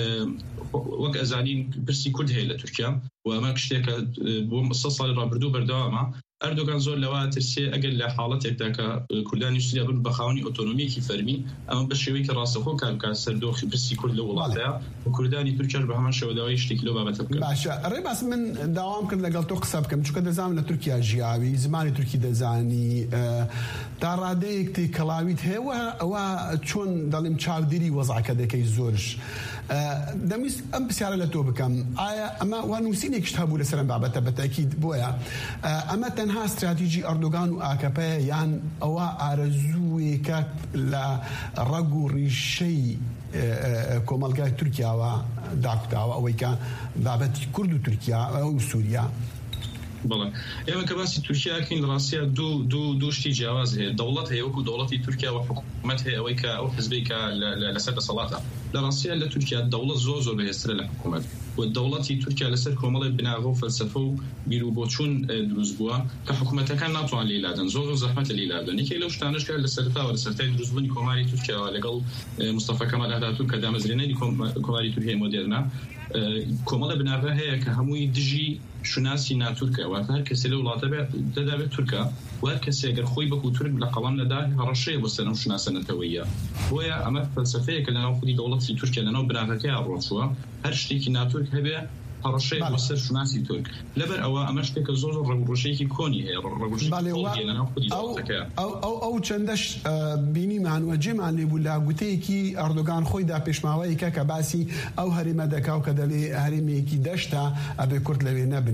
وەک ئەزانین پرسی کورد هەیە لە تورکیا و ئەمە شتێکە بۆ 100 ساڵی ڕابردوو بەردەوامە ئەردۆغان زۆر لەوە ترسێ ئەگەر لە حاڵەتێکدا کە کوردانی سووریا بن بە خاوەنی ئۆتۆنۆمیەکی فەرمی ئەمە بە شێوەیەکی ڕاستەخۆ کار بکات سەردۆخی پرسی کورد لە وڵاتەیە و کوردانی تورکیا بە هەمان شێوە داوای شتێکی لەو بابەتە بکەن. باشە ڕێباس من داوام کرد لەگەڵ تۆ قسە بکەم چونکە دەزانم لە تورکیا ژیاوی زمانی تورکی دەزانی تا ڕادەیەک کەڵاویت هەیە ئەوە چۆن دەڵێم چاودێری وەزعەکە دەکەی زۆرش دەمویست ئەم پرسیارە لە تۆ بکەم ئایا ئەمە وا نووسینێکیش هەبوو لەسەر ئەم بابەتە بەتاکید بۆیە ئەمە تەنها استراتیژی ئەردۆغان و ئاکەپەیە یان ئەوە ئارەزووێکە لە ڕەگ و ڕیشەی کۆمەلگای تورکیاوە داکوتاوە ئەوەی کە بابەتی کورد و تورکیا و سووریا بەڵێ ئێمە کە باسی تورکیاکەین ڕاستیە دوو شتی جیاواز هەیە دەوڵەت هەیە وەکو دەوڵەتی تورکیا و حکوومەت هەیە ئەوەی کە ئەو حزبێکە لەسەر دەسەڵاتە لە ڕاستیە لە تورکیا دەوڵەت زۆر بەهێزترە لە حکوومەت و دەوڵەتی تورکیا لەسەر کۆمەڵی بناغە و فەلسەفە و بیر و بۆچوون دروست بووە کە حکوومەتەکان ناتوان لێلادن زۆر زەحمەتە لێلادن یەکێک لەو شتانەشکە لە سەرتاوە لە سەرتای دروستبوونی کۆماری تورکیاوە لەگەڵ مستەفا کەمال ئاتاتورک کە دامەزرێنەری کۆماری تورکیای مۆدێرنە کۆمەڵە بناغە هەیە کە هەمووی دژی شوناسی ناتورکە واتە هەر کەسێ لە وڵاتە دەدابێت تورکە و هەر کەسێ ئەگەر خۆی بەکو تورک لە قەڵام نەدا هەڕەشەیە بۆ سەر ئەم شوناسەنەتەوەیە بۆیە ئەمە فەلسەفەیە کە لەناو خودی دەوڵەتی تورکیا لەناو بناغەکەیان ڕۆچووە هەر شتێکی ناتورک هەبێ هەڕەشەیە بۆ سەر شوناسی تورک لەبەر ئەوە ئەمە شتێکە زۆر ڕەگوڕژەیەکی کۆنی هەیە ڕەگوڕژەیەکی لەناو خودی دەوڵەتەکەیە ئەو چەندەش بینیمان و جێمان لێبوو لە گوتەیەکی ئەردۆغان خۆیدا پێشماوەیەکە کە باسی ئەو هەرێمە دەکاو کە دەڵێ هەرێمەیەکی دەشتا ئەبێ کورد لەوێ نەبن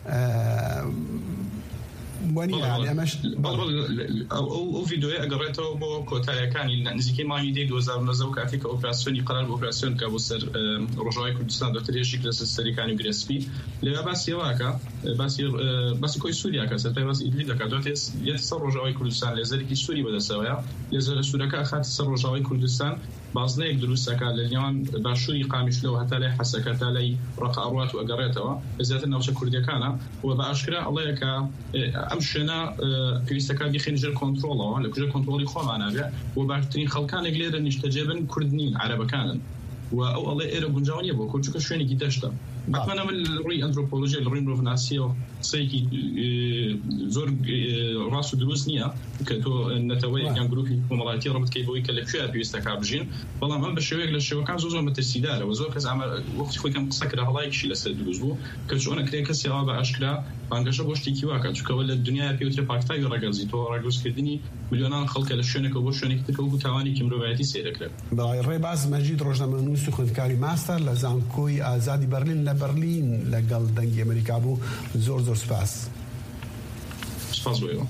ئەو ڤیدۆیە ئەگەڕێتەوە بۆ کۆتاییەکانی نزیکەی مانگی دەی 2009 کاتێک کە ئۆپراسیۆنی قەرار بۆ ئۆپراسیۆن کە بۆ سەر ڕۆژاوای کوردستان دەترێژی لە سەرەکانی و گرێسپی لەوێ باسی ئەوەکە باسی کۆی سووریاکە سەرای باسی ئیدلیب دەکات دواتێ سەر ڕۆژاوای کوردستان لێزەرێکی سووری بەدەستەوەیە لێزەرە سوورەکە خاتی سەر ڕۆژاوای کوردستان بازنەیەک دروستەکە لە نێوان باشووری قامیشلەوە هەتا لای حەسەکە تا لای ڕەق ئەڕوات و ئەگەڕێتەوە بەزیاتر ناوچە کوردیەکانە و بە ئاشکرا ئەڵەیە کە ئەم شوێنە پێویستەکە بخێن ژێر کۆنتڕۆڵەوە لە کوژە کۆنتڕۆڵی خۆمانابێ و باشترین خەڵکانێک لێرە نیشتەجێبن کورد نین عەرەبەکانن و ئەو ئەڵێ ئێرە گونجاو نییە بۆ کورد چونکە شوێنێکی دەشتە حتمما من ڕووی ئەنتروپۆلۆژی لە ڕووی مرۆڤناسیەوە قسەیەکی زۆر ڕاست و دروست نییە کە تۆ نەتەوەیەک یان گروپی کۆمەڵایەتی ڕەبت بکەی بۆی کە لەکوێ پێویستەکە بژین بەڵام ئەم بە شێوەیەک لە شێوەکان زۆر مەترسیدارە و زۆر کەس وەختی خۆی کەم قسە کرا هەڵایەکیشی لەسەر دروست بوو کە چۆنە کرێ کەسی ئەوە بە ئاشکرا بانگەشە بۆ شتێکی واکە چونکەوە لە دنیای پێوترێ پاکتاوی ڕەگەزیتەوە ڕاگرزکردنی ملیۆنان خەڵکە لە شوێنێکەوە بۆ شوێنێکی ترکە وەکو تاوانێکی مرۆڤایەتی سەیرەکرێت. ڕێباز مەجید ڕۆژنامەنووس و خوێندکاری ماستەر لە زانکۆی ئازادی بەرلین لە بەرلین لەگەڵ دەنگی ئەمریکا بوو زۆر سپاس. سپاس بۆیەوە.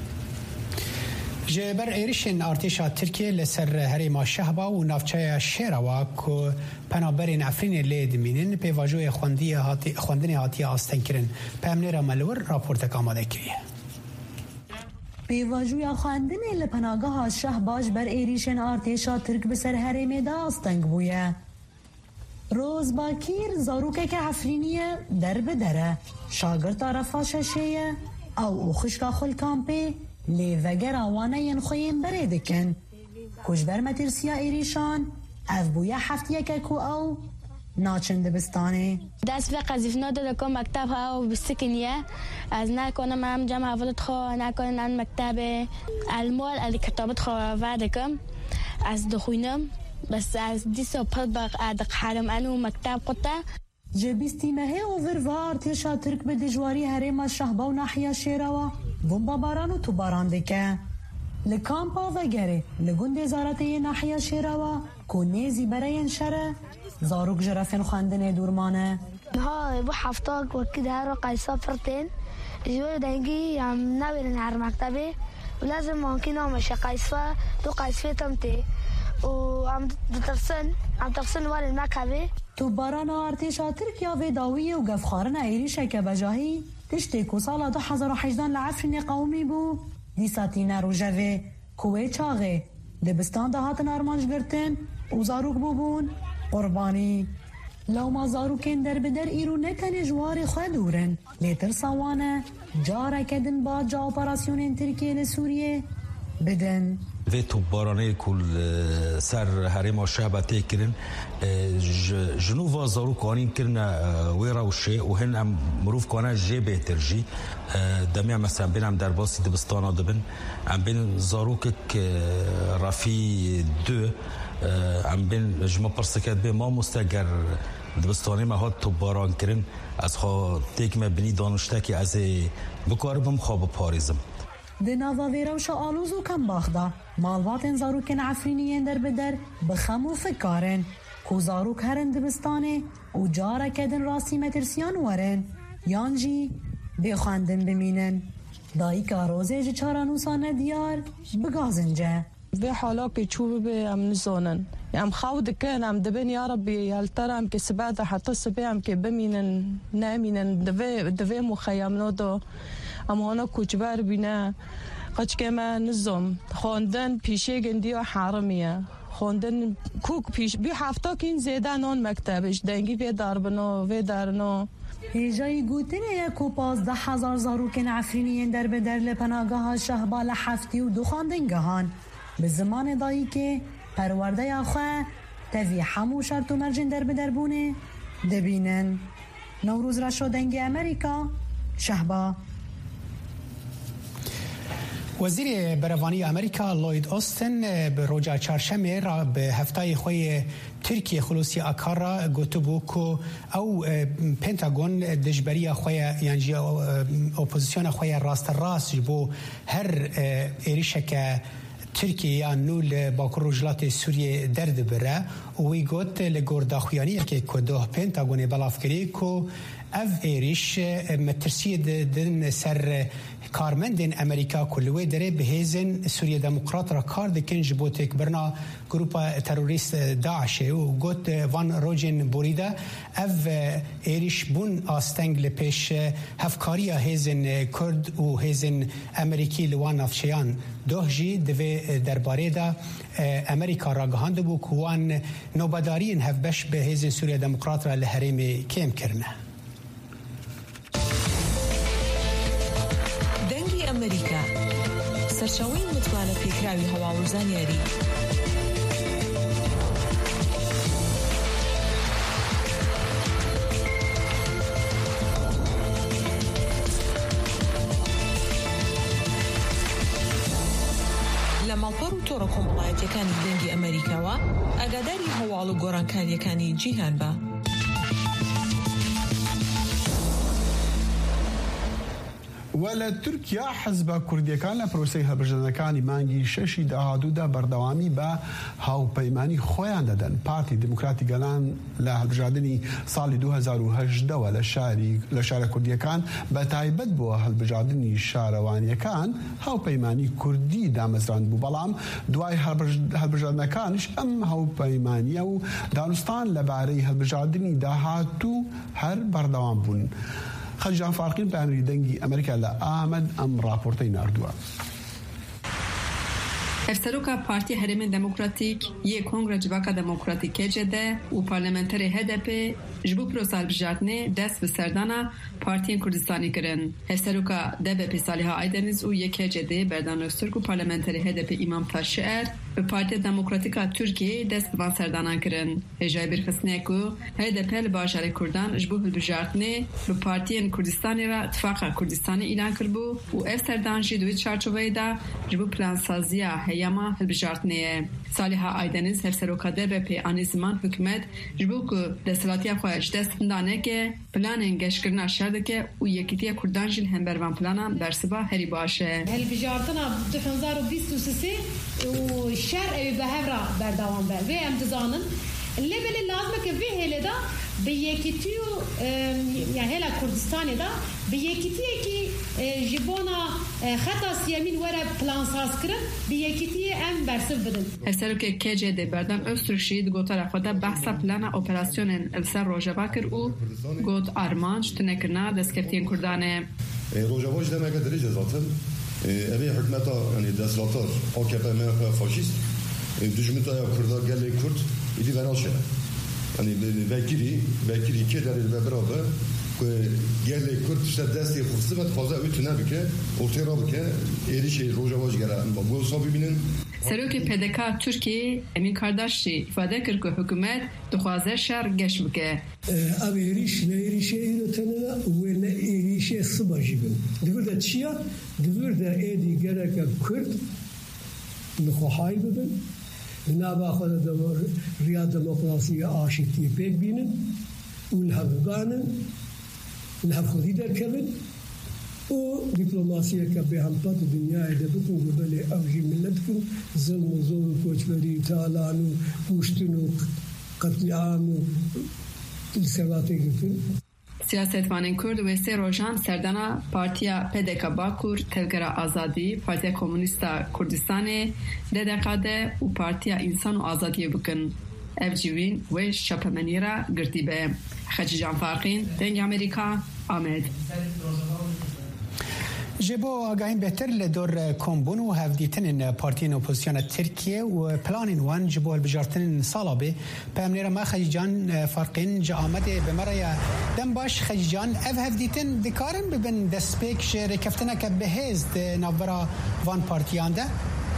جبر ایریشن ارتشا ترکیه لسر هریما شهبا و نافچه شیروا که پنابرین افرین لید مینن به واجوی خواندنی هاتی آستن کرن پامنر ملور راپورت آماده کریه. به واجوی خواندنی لپناگاه شهباش بر ایریشن ارتشا ترک بسر هریمه دا آستنگ بویه. روز باکیر زاروکه که افرینیه در به دره شاگرد طرفا ششیه او خشکا خل کامپی لی وگر آوانه ین خویم برده کن کش بر مترسیا ایریشان اف بویا هفتیه که کو او ناچند بستانه دست به قذیفنا داده که مکتب ها بستکنیه از نکنم هم جمع حوالت خواه نکنم مکتب المال از کتابت خواه وعده کم از دخوینم بس از دیسا پد باق ادق حرم انو مکتب قطع جبیستی مهی اوور و ارتشا ترک به دجواری هرم شهبا و ناحیه شیروا بمبا باران و تو باران دکه لکامپا و گره لگند زارته ناحیه شیروا کنیزی برای شره زاروک جرفین خواندن دورمانه ها بو حفتاق وكده هارو قاي سافرتين جوار دنگی هم نبرن هر مکتبه ولازم ممکن همشه قیصفه تو قیصفه تمتی و هم ترسن وال المکتبه تو باران ارتشا ترکیه و داویه و گفخارن ایریشه که بجاهی تشتی که سال 2018 لعفرین قومی بو دیساتینا روژوه کوه چاغه دبستان دهاتن آرمانج گرتن و زاروک بون قربانی لو ما زاروکین در بدر ایرو نتن جوار خود دورن لیتر سوانه جاره کدن با جا اپراسیون ترکیه لسوریه بدن و تو بارانه کل سر حریم شعبته کرن جنوب زارو قانین کرن ویرا و شی و هن ام مروف کانه جی بهتر جی دمی هم مثلا بین هم در باسی دبستان دبن ام بین زارو که رفی دو ام بین جمع پرسکت به ما مستقر دبستانی ما هات تو باران کرن از خواه تیک ما بینی دانشته که از بکاربم خواب پاریزم دناوا ویروش آلوزو کم باخدا مالواتن زاروکن عفرینیین در بدر بخمو فکارن کو زاروک هرن دبستانه و جاره کدن راسی مترسیان ورن یانجی بخواندن بمینن دایی که روزه جه چارانوسانه دیار بگازنجه به حالا که چوب به ام نزونن ام خود کن ام دبن یا ربی هلترم که سباده حتی سبیم که بمینن نامینن دوی مخیمنا دو اما انا کجبر بینه قد که من نزم خواندن پیشه گندی و حرمیه خواندن کوک پیش بی هفته که این زیده نان مکتبش دنگی وی دارنو هیجای گوتنه یک و 15,000 زاروکن عفرینیین در بدر لپناگاه شهبال هفتی و دو خواندنگهان به زمان دایی که پرورده آخواه تاوی همو شرط و مرجن در بدر بونه دبینن نوروز را شدنگ امریکا شهبا وزیر بروانی امریکا لوید اوستن به روزا چهارشنبه را به هفته خوی ترکیه خلوصی آکارا گوتو بو کو او پنتاگون دجبری خوی یعنی اپوزیسیون خوی راست بو هر ایریشه که ترکیه یا نول باکر رجلات سوریه درد بره و وی گوت لگور داخویانی که کدوه پنتاگون بلافکری کو اف ایریش مترسی دن سر کارمندین امریکا کلوی داره به هیزن سوریه دموکرات را کار دکن جبو تک برنا گروپا تروریست داعش و گوت وان روجن بوریده اف ایریش بون آستنگ لپیش هفکاری هیزن کرد و هیزن امریکی لوان افشیان دوه جی دوی درباره دا امریکا را گهاند بو کوان نوبدارین هفبش به هیزن سوریه دموکرات را لحریم کم کرنه امریکا سرچاوی متوانه پیکراوی هوا و زانیاری لما پرو تورو کۆمەڵایەتیەکانی دەنگی ئەمریکاوە ئاگاداری هەواڵ و گۆڕانکاریەکانی جیهان بە. ولا ترکیا حزب کردیەکان لە پرۆسەی هەڵبژاردنەکانی مانگی شەشی داهاتوودا بەردەوامی بە هاوپەیمانی خۆیان دەدەن. پارتی دموکراتی گەلان لە هەڵبژاردننی ساڵی 2018ەوە لە شارە کوردیەکان بە تایبەت بۆ هەڵبژاردننی شارەوانیەکان هاوپەیمانی کوردی دامەزراند بوو، بەڵام دوای هەڵبژاردنەکانش ئەم هاوپەیمانیە و دانوستان لەبارەی هەڵبژاردننی داهاتوو هەر بەردەوام بوون. خەجان فارقین پامری دەنگی ئەمریکا لە ئامەد ئەم راپۆرتەی ناردووە. Efseroka Parti Herêmên Demokratîk yê Kongre Civaka Demokratîkê de û parlamenterê HDP ji bo prosa hilbijartinê dest bi serdana Partiyên Kurdistanê kirin. Efseroka DBP Saliha Aydeniz û yê KCD Berdan Öztürk û parlamenterê HDP İmam Taşşıer bi Partiya Demokratîk a Tirkiyeyê dest bi van serdanan kirin. Hêjayê birxistnê ku HDP li bajarê Kurdan ji bo hilbijartinê bi Partiyên Kurdistanê re İttifaqa Kurdistanê îlan kiribû û ev serdan jî di wê çarçoveyê de ji bo plansaziya heyama hilbijartinê. Saliha Aydeniz hevseroka DBP anî ziman hikûmet ji bo ku desthilatiya xwe ji dest hinda neke planên geşkirina şer dike û Yekîtiya Kurdan jî li hembervan planan bersiva herî baş e. Hilbijartina 2023 û şer evî bi hev re berdewam be. Vê em dizanin اللي بل لازم كفيه هلدا بيكتيو يعني هلا كردستان دا بيكتيه كي جبونا خطا سيامين ورا بلان ساسكر بيكتيه ام برسف بدن هسرو که کجه ده بردم استرشید گوتر خدا بحث پلان اپراسیون السر روجاوا کر او گوت آرمانج تنکرنا دستکفتین کردانه روجاوا جدمه که دریجه zaten evi hükümeta yani deslatar AKP MHP faşist düşmütaya Kurdar gelle Kürt idi venaşe yani vekili kederi ve beraber gelle Kürt işte desteği fırsat fazla ütüne bike ortaya bike erişe Rojava gele bu sabibinin Seroki PDK Türkiye Emin Kardaşçı ifade kır ki hükümet duhaze şer geç bike. Abi erişe erotanına ve ne erişe sıbajibin. Devir çiya, devir edi gerek Kürt nxuhay bibin. Naba xwada da riya demokrasiye aşıklığı pek binin. Ulhavganin, ulhavkhudi derkevin. O diplomasiye که به همپات دنیای ده بکن قبل اوجی ملت کن ظلم و زور و کوچبری تالان و کشتن و قتل عام و السواتی کن Siyasetvanên Kurd ve sê rojan serdana Partiya PDK Bakur, Tevgera Azadî, Partiya Komünîsta Kurdistanê, DDQD û Partiya İnsan û Azadiyê bikin. Ev civîn wê şapemenî re girtîbe. Xecî Can Farqîn, Dengê Amerîka, Amed. جبو آگاهی بهتر لدور کمبون و هفدیتن پارتین اپوزیسیون ترکیه و پلانین وان جبو البجارتن سالابه پامنیر ما خجیجان فرقین جا آمده بمرای دم باش خجیجان اف هفدیتن دکارن ببن دسپیک شر کفتنه که بهزد نوبرا وان پارتیان ده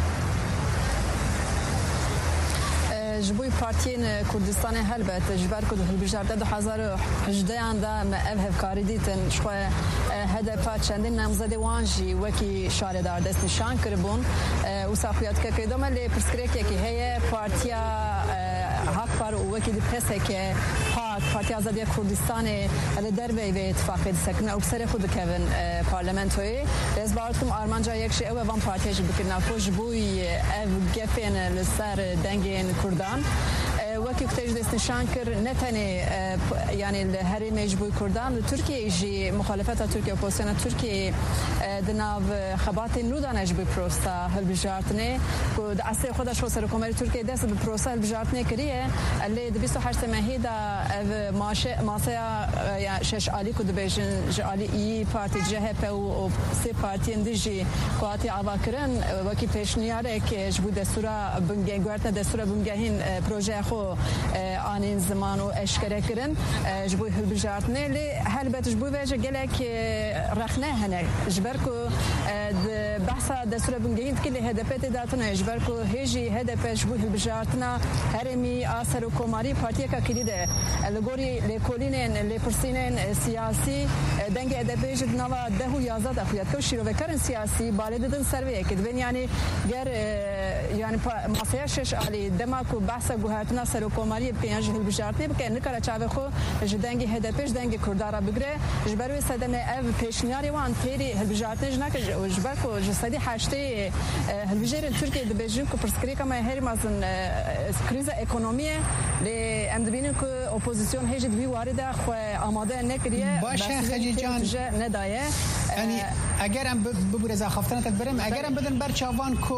جبوی پارتین کردستان هلبت جبر کد هلبجارده 2018 anda me ev hevkari ditin şoy HDP çendin namzade wanji weki şaredar dest nişan kirbun u safiyat ke kedom le perskrek ki heye partiya hak par u weki dipeseke Partiya Azadiya Kurdistanê li dervey vê ittifaqê disekine û bi serê xwe dikevin parlamentoyê rêzbartum armanca yek jî ew e van partiyê jî bikirina xwe ji bo ev gefên li ser dengên Kurdan wekî ku tê jî destnîşan kir ne tenê yanî li herêmê ji bo Kurdan li Tirkiyeyê jî muxalefeta Tirkiye opozisyona Tirkiyeyê di nav xebatên nû dane ji bo prosta hilbijartinê ku di esrê xwe de ji bo Serokkomarî Tirkiyeyê dest bi prosta hilbijartinê kiriye lê di 28 mehê de ev masaya şeş alî ku dibêjin ji alî İYİ Parti CHP û sê partiyên di jî ku hatiye avakirin wekî pêşniyarek ji bo destûra guhertina destûra bingehîn projeya xwe anîn ziman û eşkere kirin ji bo hilbijartinê lê helbet ji bo vê jî gelek rexne hene ji ber ku behsa destûra bingehîn dikê lê HDP tê datine ji ber ku hêjî HDP ji bo hilbijartina herêmî a Serokkomarî partiyeka kilî de li gorî lêkolînên lêpirsînên siyasî dengê HDP jî di nava 10 û 11 de xuya dike şîrovekarên siyasî balê didin ser vê yekê dibên yanî ger yani masaya şeş alî dema ku behsa guhertina Serokkomariyê bike yan ji hilbijartinê bike nikare çavê xwe ji dengê HDP ji dengê Kurdan re bigire ji ber wê sedemê ev pêşniyarê wan têrî hilbijartinê ji nake ji ber ku ji sedî heştê hilbijêrên Tirkiye dibêjin ku pirsgirêka me herî mezin krîza ekonomiyê lê em dibînin ku opozisyon hêjî di vî warî de xwe amade nekiriye باشه خجیجان nedaye yani eger em bu rêzaxeftana te birim eger em bidin ber çavan ku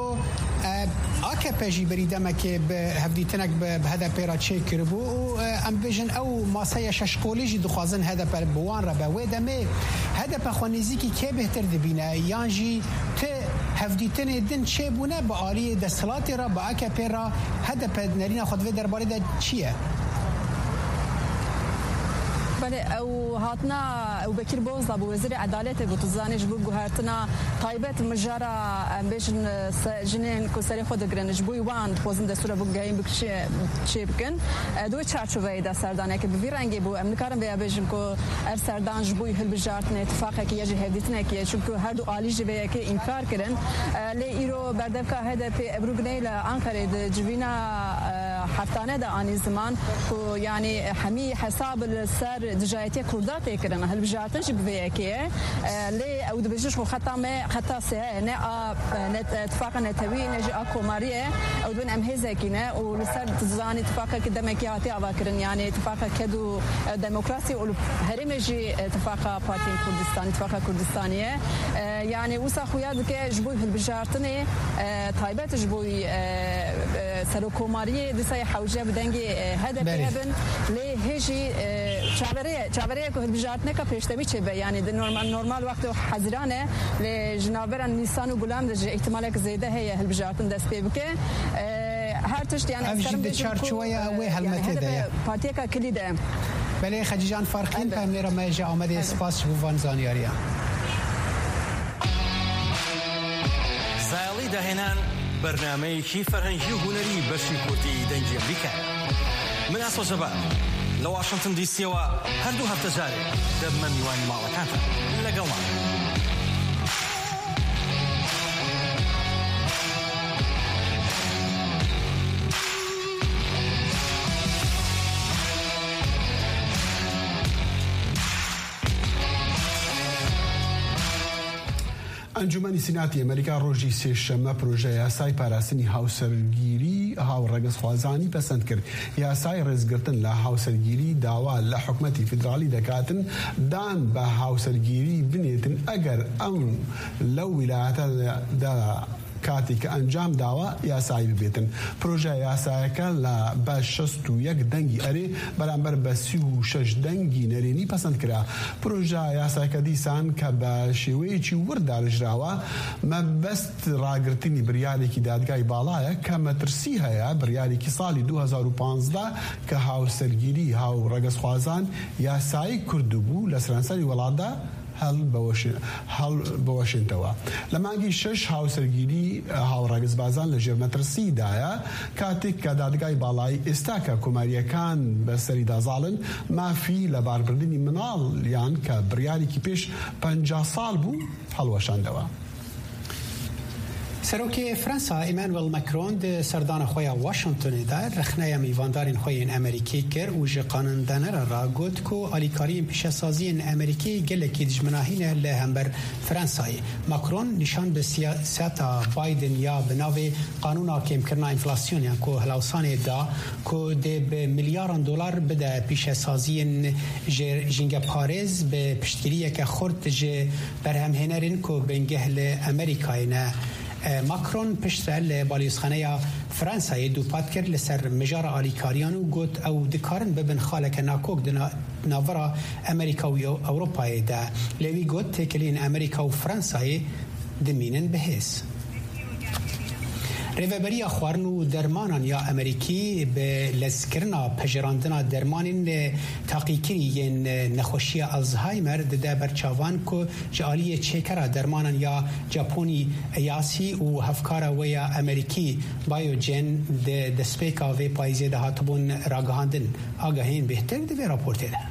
AKP jî berî demekê bi hevdîtinek bi HDP ra çêkiribû û em bêjin ew masaya şeşqolî jî dixwazin HDP bi wan re be wê demê HDP xwe nêzîkî kê bêhtir dibîne yan jî ti hevdîtinê din çêbûne bi aliyê desthilatê re bi AKP ra HDP nerîna xwe divê derbarê de çi ye بله او هاتنا او بکر بوز ابو وزیر عدالت گوت زانش بو گوهرتنا تایبت مجارا امبیشن جنین کو سری خود گرنج بو وان پوزن دستور بو گایم بکشی چی بکن دو چارچوبه دا سردانه که به رنگی بو امکارم بیا بجم کو ار سردانج بو هل بجارتن اتفاق کی یجی هدیتنه کی چونکو هر دو عالی جبه کی انکار کردن لی ایرو بردفکا HDP ابرو گنیل انکره د جوینا هفتانه ده آنی زمان کو یعنی همی حساب السر دجایتی کردات کرنا هل بجاتش بویکیه لی او دبجش خو خطا سه نه اتفاق نتوی نجی اكو ماريه او دون امهزه كنا ولسر تزاني اتفاق كدمكياتي اواكرن يعني اتفاق كدو ديمقراطي وهرمجي اتفاق بارتي كردستان اتفاق كردستانيه يعني وسا خويا دك جبوي بالبجارتني تايبات جبوي سروكوماريه دسي حوجه بدنجي هدف ابن لي هجي چابره کو بالبجارتنه کا پیشتمی چه يعني نورمال وقت حزرانه لجنابران نيسان وغلام ده احتمالك زياده هي هالبجارتن دست بك هر تشت يعني افجد تشارت شويه وي هالمتده بارتيكا كليده بله خدیجان فرقین پامنیرا ماجا آمده اسپاس بوان زانیاریا سالی دهنان برنامجی فرهنگی و هنری بشی کردی دنجی امریکا من اصل جبا لو واشنطن دي سي و هردو هفته جاري دب من میوانی ماڵەکانتان لەگەڵمان. انجمنی سیناتی امریکا ڕۆژی سێشەممە پرۆژە یاسای پاراستنی هاوسەرگیری هاوڕەگەزخوازانی پەسەند کرد. یاسای ڕێزگرتن لە هاوسەرگیری داوا لە حکومەتی فیدرالی دەکاتن دان بە هاوسەرگیری بنێتن ئەگەر ئەم لەو ویلایەتەدا کاتی کە ئەنجام داوە یاسایی ببێتن. پرۆژە یاسایەکە لە بە 61 دەنگی ئەرێ بەرامبەر بە 36 دەنگی نەرێنی پەسەند کرا. پرۆژە یاسایەکە دیسان کە بە شێوەیەکی ورداژراوە مەبەست ڕاگررتنی بریارێکی دادگای باڵایە کە مەترسی هەیە بریارێکی ساڵی 2015 کە هاوسەرگیری هاوڕەگەزخوازان یاسایی کردبوو لە سەرانسەری وڵاتدا هەڵ بەوەشێنتەوە. لە مانگی 6 هاوسەرگیری هاوڕەگەزبازان لە ژێرمەترسیدایە کاتێک کە دادگای باڵایی ئێستا کە کۆماریەکان بەسەری دازاڵن مافی لە باربردنی مناڵیان کە بڕیارێکی پێش 50 ساڵ بوو هەڵوەشاندەوە. سروکی فرانسا ایمانوئل ماکرون د سردان خویا واشنگتن دا رخنه میواندارین خوین امریکی کر و ج قانوندانه را گوت کو الیکاری پیشسازی امریکی گلکی دجمناهین له همبر فرانسای. ماکرون نشان به سیاست بایدن یا بناوی قانون کم کردن انفلاسیون یا کو هلاوسان دا کو د میلیارد دلار بده پیشسازی جنگ پاریس به پشتگیری که خورد ج برهم هنرین کو بنگهل امریکای نه. ماکرون پشتر بالیوزخانه فرانسای دوپات کرد لسر مجار آلیکاریان و گوت او دکارن ببن خالک ناکوک ناورا امریکا و اوروپای ده لوی گوت تکلین امریکا و فرانسای دمینن بهیس. ریوبری خوارن و درمانان یا امریکی به لسکرنا پجراندنا درمانین تحقیقی نخوشی آلزهایمر ده برچاوان کو جالی چکرا درمانان یا ژاپنی یاسی و هفکارا و یا امریکی بایوجن ده دسپیکا و پایزه ده هاتبون راگهاندن آگاهین بهتر ده راپورته ده.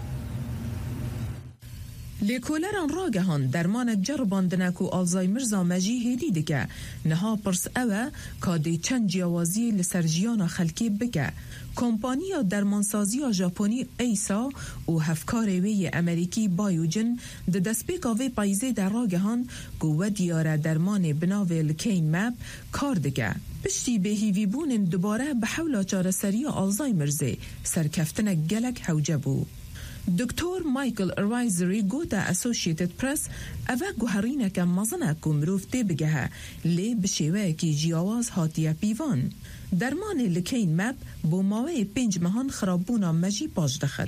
لیکولران راگهان درمان جرباندنک و آلزایمر زامجی هیدی دکه نها پرس اوه کاده چند جیاوازی لسرجیان خلکی بکه. کمپانیا درمانسازی ژاپنی ایسا و هفکار وی امریکی بایوجن ده دسپیکا وی پایزه در راگهان گوه دیاره درمان بناوه لکین مپ کار دکه. پشتی به هیوی بونن دوباره به حول چارەسەری آلزایمرزه سرکفتن گلک حوجه بو. دکتور مایکل ارایزری گوتا اسوسییتد پرس اوه گوهرینه که مزنه کمروف تی بگه لی بشیوه که جیاواز هاتیه پیوان. درمان لکین مپ با ماوه 5 مهان خرابونا مجی باش دخل.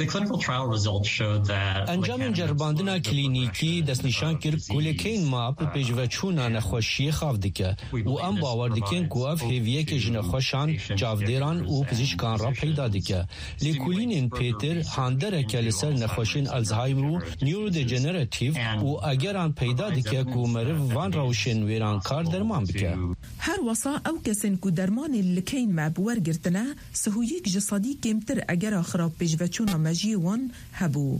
انجام جرباندنا کلینیکی دست نشان کرد که لکین مپ پیجوه چونا نخوشی خواف دکه و ام باور دکن گواف هیویه که جنخوشان جاودیران و پزشکان را پیدا دکه. لیکولین پیتر هاندره که لسر نخوشین الزهایمر و نیورو دیجنراتیو و اگر آن پیدا دکه که مرو وان روشن ویران کار درمان بکه. هر وصا او کسین که درمان لکین مپ ورگرتنه سهویک جسادی کمتر اگر خراب پیجوه چونا مجی وان هبو.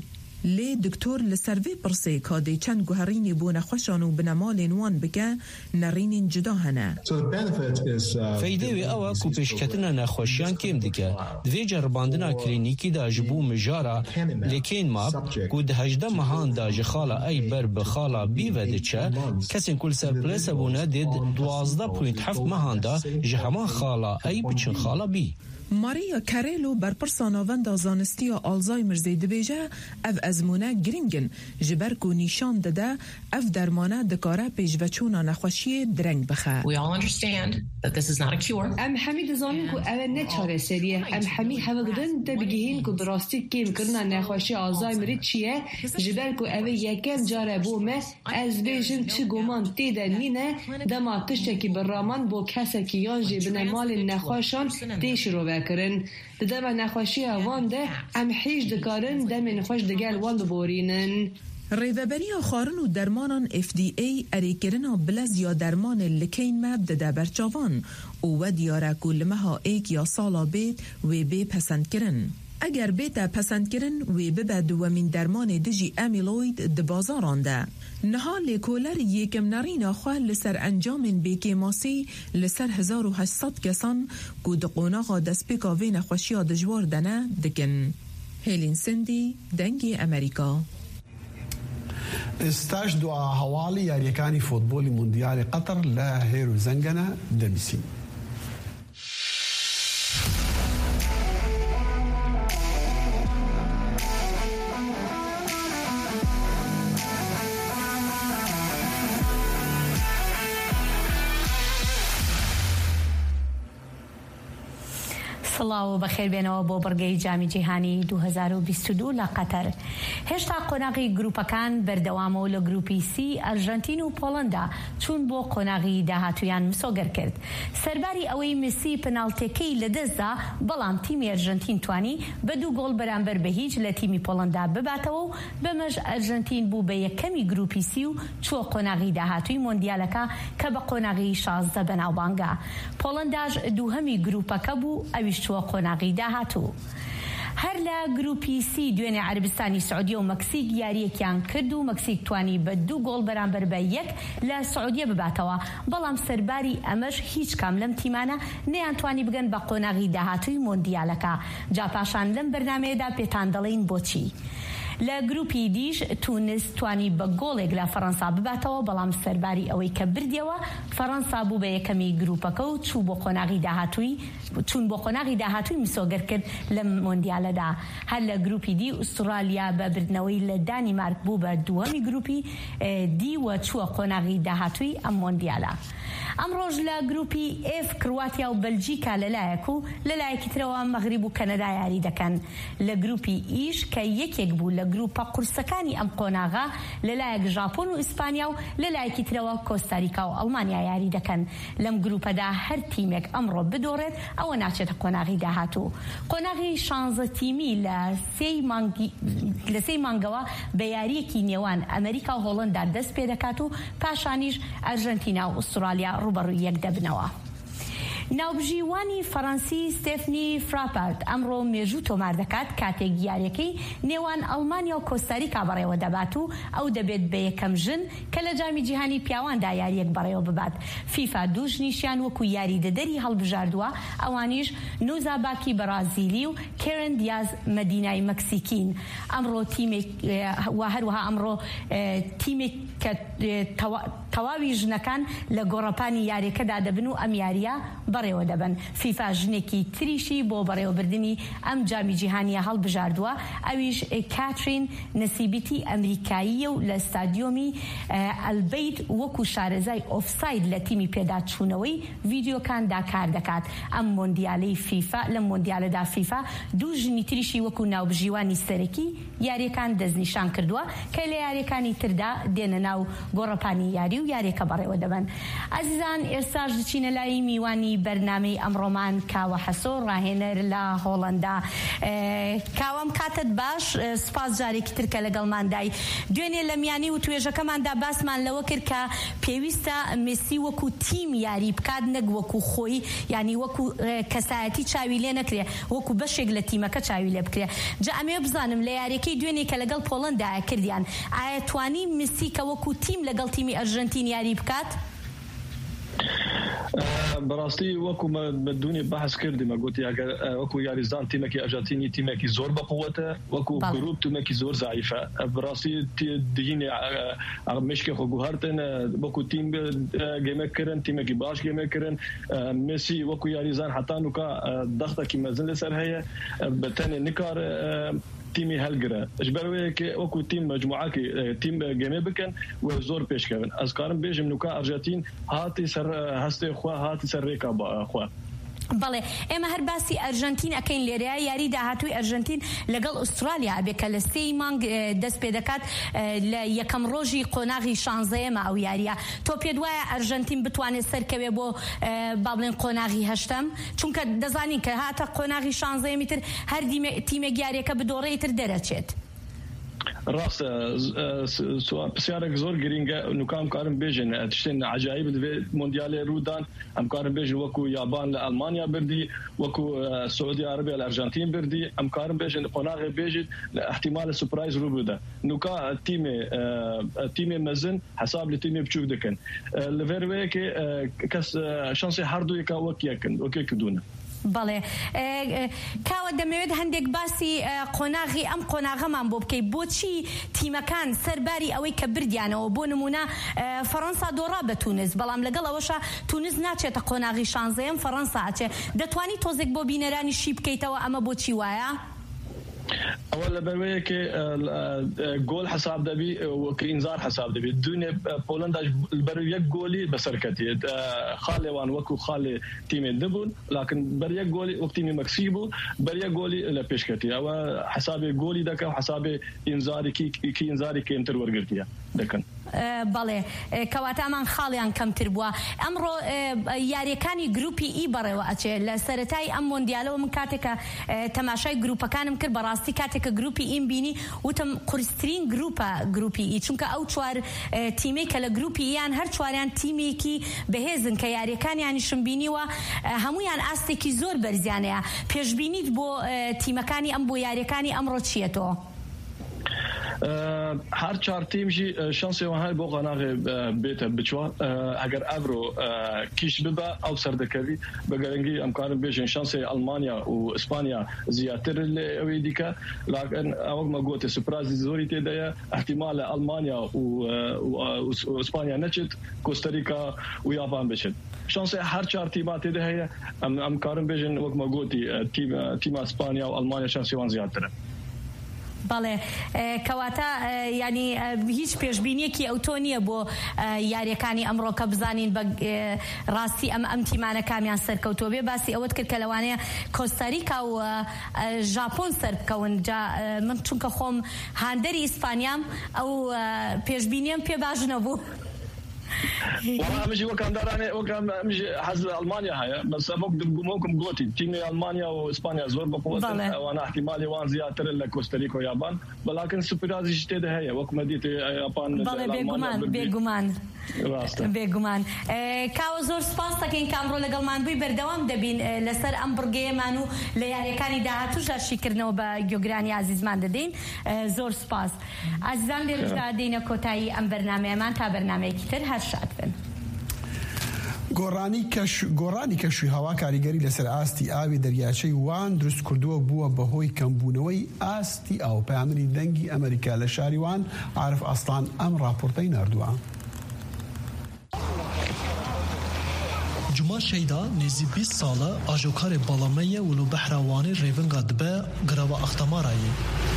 لی دکتور لسروی پرسی کادی چند گوهرینی بو نخوشان و بنمال وان بکه نرین جدا هنه. فایده وی اوا کو پیشکتنا نخوشیان کم دیگه دوی جرباندنا کلینیکی دا جبو مجارا لیکن ما کو ده 18 ماهان دا جخالا ای بر بخالا بی وده چه کسی کل سر پلیس بونه دید 12.7 ماهان دا جهمان خالا ای بچن خالا بی. ماریا کاریلو برپرساناوند زانستی آلزایمر زید بیجه اف ازمونه گرینگن جبرکو نشان داده اف درمانه دکاره پیشوچونا نخوشی درنگ بخه. We all understand that this is not a cure. ام حمید زانین کو اول نه چاره سریه ام حمی هوگدن دبیگین کو دراستی کیم کرنا نخوشی آلزایمر چیه جبرکو اول یکم جاره بومه از بیجم چی گمان تیده نینه دما تشتکی برامان بو کسی که یانجی بنمال نخوشان دیش رو کرن دما نخوشی وان ده ام حیج دکارن دم نخوش دگل وان بورینن ریوبری خارن و درمانان FDA اریکرنا بلز یا درمان لکین مب ده برچاوان او دیاره کلمها ایک یا سالا بیت و بی پسند کرن. اگر بیتا پسند کرن و ببد و من درمان دجی امیلوید ده بازاران ده. نها لیکولر یکم نرین خواه لسر انجام بیکی ماسی لسر 1800 کسان که دقوناغا دسپیکا وین خوشیا دجوار دنه دکن. هیلین سندی دنگی امریکا. استاش دعا حوالی یاریکانی فوتبولی موندیال قطر لا هیرو زنگنا دمیسین. سڵاو بەخێربێنەوە بۆ بڕگەی جامی جیهانی 2022 لە قەتەر. هێشتا قۆناغی گروپەکان بەردەوامەوە لە گروپی سی ئەرژەنتین و پۆڵەندا چوون بۆ قۆناغی داهاتویان مسۆگەر کرد. سەرباری ئەوەی مسی پناڵتەکەی لەدەستدا بەڵام تیمی ئەرژەنتین توانی بە 2 گۆڵ بەرامبەر بە هیچ لە تیمی پۆڵەندا بباتەوە و بەمەش ئەرژەنتین بوو بە یەکەمی گروپی سی و چووە قۆناغی داهاتووی مۆندیالەکە کە بە قۆناغی 16 بەناوبانگە. پۆڵەنداش دووهەمی گروپەکە بوو ئەویش چووە قۆناغی داهاتوو. هەر لە گروپی سی دوێنێ عەربستانی سعودیە و مەکسیک یاریەکیان کرد و مەکسیک توانی بە 2 گۆڵ بەرامبەر بە 1 لە سعودیە بباتەوە، بەڵام سەرباری ئەمەش هیچ کام لەم تیمانە نەیانتوانی بگەن بە قۆناغی داهاتووی مۆندیالەکە. جا پاشان لەم بەرنامەیەدا پێتان دەڵێین بۆچی. لە گروپی دیش تونس توانی بە گۆڵێک لە فەڕەنسا بباتەوە، بەڵام سەرباری ئەوەی کە بردیەوە فەڕەنسا بوو بە یەکەمی گروپەکە و چوون بۆ قۆناغی داهاتووی میسۆگەر کرد لە مۆندیالەدا. هەر لە گروپی دی ئوسترالیا بە بردنەوەی لە دانیمارک بوو بە دووەمی گروپی دی و چووە قۆناغی داهاتووی ئەم مۆندیالە. ئەمڕۆژ لە گروپی ئف کرواتیا و بەلجیکا لەلایەک و لەلایەکی ترەوە مەغریب و کەنەدا یاری دەکەن. لە گروپی ئیش کە یەکێک بوو لە گروپە قورسەکانی ئەم قۆناغا لەلایەک ژاپۆن و ئیسپانیا و لەلایەکی ترەوە کۆستاریکا و ئەڵمانیا یاری دەکەن. لەم گروپەدا هەر تیمێک ئەمڕۆ بدۆڕێت ئەوە ناچێتە قۆناغی داهاتوو. قۆناغی 16 تیمی لە سێی مانگەوە بە یاریەکی نێوان ئەمریکا و هۆڵەندا دەست پێ دەکات و پاشانیش ئەرژەنتینا و ئوسترالیا ڕوبەڕووی یەک دەبنەوە. ناوبژیوانی فەڕەنسی ستێفنی فراپارت ئەمڕۆ مێژوو تۆمار دەکات کاتێک یاریەکەی نێوان ئەڵمانیا و کۆستاریکا بەڕێوە دەبات و ئەو دەبێت بە یەکەم ژن کە لە جامی جیهانی پیاواندا یاریەک بەڕێوە ببات. فیفا دووش نیشیان وەکو یاریدەدەری هەڵبژاردووە، ئەوانیش نوزا باکی بەرازیلی و کێرن دیاز مەدینای مەکسیکین. ئەمڕۆ تیمێک و هەروەها ئەمڕۆ تیمێک کە تەواوی ژنەکان لە گۆڕەپانی یاریەکەدا دەبن و ئەم یاریە بەڕێوە دەبن. فیفا ژنێکی تریشی بۆ بەڕێوەبردننی ئەم جامی جیهانیە هەڵبژاردووە، ئەویش کاترین نەسیبیتی ئەمریکاییە و لە ستادیۆمی ئەلبەیت وەکو شارەزای ئۆفساید لە تیمی پێداچوونەوەی ڤیدیۆکاندا کار دەکات. ئەم مۆندیالەی فیفا لە مۆندیالەدا فیفا دوو ژنی تریشی وەکو ناوبژیوانی سەرەکی یاریەکان دەستنیشان کردووە کە لە یاریەکانی تردا دێنە ناو گۆڕەپانی یاری و و یاریەکە بەڕێوە دەبن. ئازیزان ئێستاش دچینە لای میوانی بەرنامەی ئەمڕۆمان کاوە حەسۆ ڕاهێنەر لە هۆڵەندا. کاوەم کاتت باش، سپاس جارێکی ترکە لەگەڵماندای. دوێنێ لە میانی و توێژەکەماندا باسمان لەوە کرد کە پێویستە مێسی وەکو تیم یاری بکات، نەک وەکو خۆی، ینی وەکو کەسایەتی چاوی لێ نەکرێ، وەکو بەشێک لە تیمەکە چاوی لێ بکرێ. جا ئەمێ بزانم لە یاریەکەی دوێنێ کە لەگەڵ پۆڵەندایە کردیان، ئایا توانی مسی کە وەکو تیم لەگەڵ تیمی ئەرژەنتین یاری بکات؟ بەڕاستی وەکو دونی بەحث کردیمە گوتی ئەگەر وەکو یاریزان تیمێکی ئەرژەنتینی تیمێکی زۆر بەقووەتە، وەکو گروپ تیمێکی زۆر زعیفە. بەڕاستی دهینێ مشکی خۆ گوهرتن وەکو تیم گێمەکردن، تیمێکی باش گێمەکردن. مسی وەکو یاریزان حتا نوکا دەختێکی مەزن لەسەر هەیە، بەتەنێ نکار تیمی هەلگرە ji ber wê yekê wekû tîm mecmuakê tîm gemê bikin û zor pêşkevin. Ez karim bêjim nûka Arjantin hatî ser hestê xwe, hatî ser rêka xwe. بەڵێ ئێمە هەر باسی ئەرژەنتین ئەکەین لێرەیە. یاری داهاتووی ئەرژەنتین لەگەڵ ئوسترالیا ئەبێ کە لە 3 مانگ دەست پێ دەکات لە یەکەم ڕۆژی قۆناغی 16ەمە ئەو یاریە. تۆ پێت وایە ئەرژەنتین بتوانێت سەرکەوێ بۆ با بڵێن قۆناغی 8ەم؟ چونکە دەزانین کە هاتە قۆناغی 16ەمی تر هەر تیمێک یاریەکە بدۆڕێی تر دەرەچێت. ڕاستە پرسیارێک زۆر گرینگە نوکا ئەم کارم بێژن تشتێن عجایب divê موندیالê رودان ئەم کارم بێژن وەکو یابان لە ئەلمانیا بردی، وەکو سعودی عربیا لە ئەرژەنتین بردی. ئەم کارم بێژن قۆناغێ بێژیت لە احتیمالە سوپرایز ڕوو بوودا. نوکا تیمێ مەزن حساب لە تیمێ بچووک دەکەن. لەڤێر وەیەکێ کەس شانسی هەردوویەکە وەک یەکن وەکێ کردوونە. بەڵێ کاوە دەمەوێت هەندێک باسی قۆناغی ئەم قۆناغەمان بۆ بکەیت. بۆچی تیمەکان سەرباری ئەوەی کە بردیانەوە؟ بۆ نمونە فەڕەنسا دۆڕا بە تونس، بەڵام لەگەڵ ئەوەشە تونس ناچێتە قۆناغی 16ەم، فەڕەنسا ئاچێ. دەتوانی تۆزێک بۆ بینەرانی شی بکەیتەوە ئەمە بۆچی وایە؟ ئەوە لەبەرەوەیەکێ گۆل حساب دەبی وەکە ئینزار حساب دەبی. دوێنێ پۆلەنداش بەر یەک گۆلی بەسەرکەتێت. خاڵێوان وەکو خاڵێ تیمێ دەبوون، لاکن بەر یەک گۆلی وەک تیمی مەکسی بوو بەر یەک گۆلی لە پێشکەتی. ئەوە حسابێ گۆلی دەکە و حسابێ ئینزاری کەمتر وەرگرتیە دەکەن. بەڵێ کەواتامان خاڵیان کەمتر بووە. ئەمڕۆ یاریەکانی گروپی ئی بەڕێوە ئەچێ. لە سەرەتای ئەم مۆندیالەوە من کاتێکە تەماشای گروپەکانم کرد، بەڕاستی کاتێکە گروپی ئیم بینی وتم قورسترین گروپە گروپی ئی، چونکە ئەو چوار تیمێک کە لە گروپی ئیان هەر چواریان تیمێکی بەهێزن کە یاریەکانیانیشم بینیوە هەمویان ئاستێکی زۆر بەرزیانەیە. پێشبینیت بۆ تیمەکانی ئەم بۆ یاریەکانی ئەمڕۆ چیەتەوە؟ هەر چار تیمژی شانسێوان هەیە بۆ قۆناغێ بێتە بچوە. ئەگەر ئەڤرۆ کیش ببە ئەو سەردەکەوی بە گەرەنگی ئەم کارم بێژن شانسێ ئەلمانیا و ئیسپانیا زیاتر لە ئەوەی دیکە، لاکن ئەوەکمە گوتێ سوپرازی زۆری تێدایە. احتیمالە ئەلمانیا و ئیسپانیا نەچێت، کۆستاریکا و یابان بچێت. شانسێ هەر چار تیما تێدا هەیە. ئەم کارم بێژن وەکمە گوتی تیما ئیسپانیا و ئەلمانیا شانسێوان زیاترە. بەڵێ کەواتە ینی هیچ پێشبینیەکی ئەوتۆ نییە بۆ یاریەکانی ئەمڕۆ کە بزانین بە ڕاستی ئەم تیمانە کامیان سەرکەوتۆ بێ. باسی ئەوەت کرد کە لەوانەیە کۆستاریکا و ژاپۆن سەر بکەون. من چونکە خۆم هاندەری ئیسپانیام ئەو پێشبینیم پێ باش نەبوو. ئەمەژی وەکاندارانێ وەکم حەز ئەلمانیا هەیە، بەس ممکن گوتی تیمی ئەلمانیا و ئیسپانیا زۆر بەقووەتن، ئەوانە احتیمالی وان زیاتر لە کۆستاریکا و یابان، بەڵاکن سوپرازیش تێدا هەیە وەکمە دیت یاپان. بەڵێ بێگومان. کاوە زۆر سپاس دەکەین کامڕۆ لەگەڵمان بووی. بەردەوام دەبین لەسەر ئەم بڕگەیەمان و لە یاریەکانی داهاتوو ژەرشیکردنەوە بە گوێگرانی عزیزمان دەدەین. زۆر سپاس. عزیزان لێرەدا دێینە کۆتایی ئەم بەرنامەیەمان تا بەرنامەیەکی تر هەر شاد بن. گۆڕانی کەشوی هەوا کاریگەری لەسەر ئاستی ئاوی دەریاچەی وان دروست کردووە بووە بەهۆی کەمبوونەوەی ئاستی ئاو. پەیامەری دەنگی ئەمریکا لە شاری وان عارف ئەسڵان ئەم راپۆرتەی ناردووە. جuma şeyda nêzî 20 sala ajokarê balameye û behra Wanê rêvinga dibe girava Axtamarayê.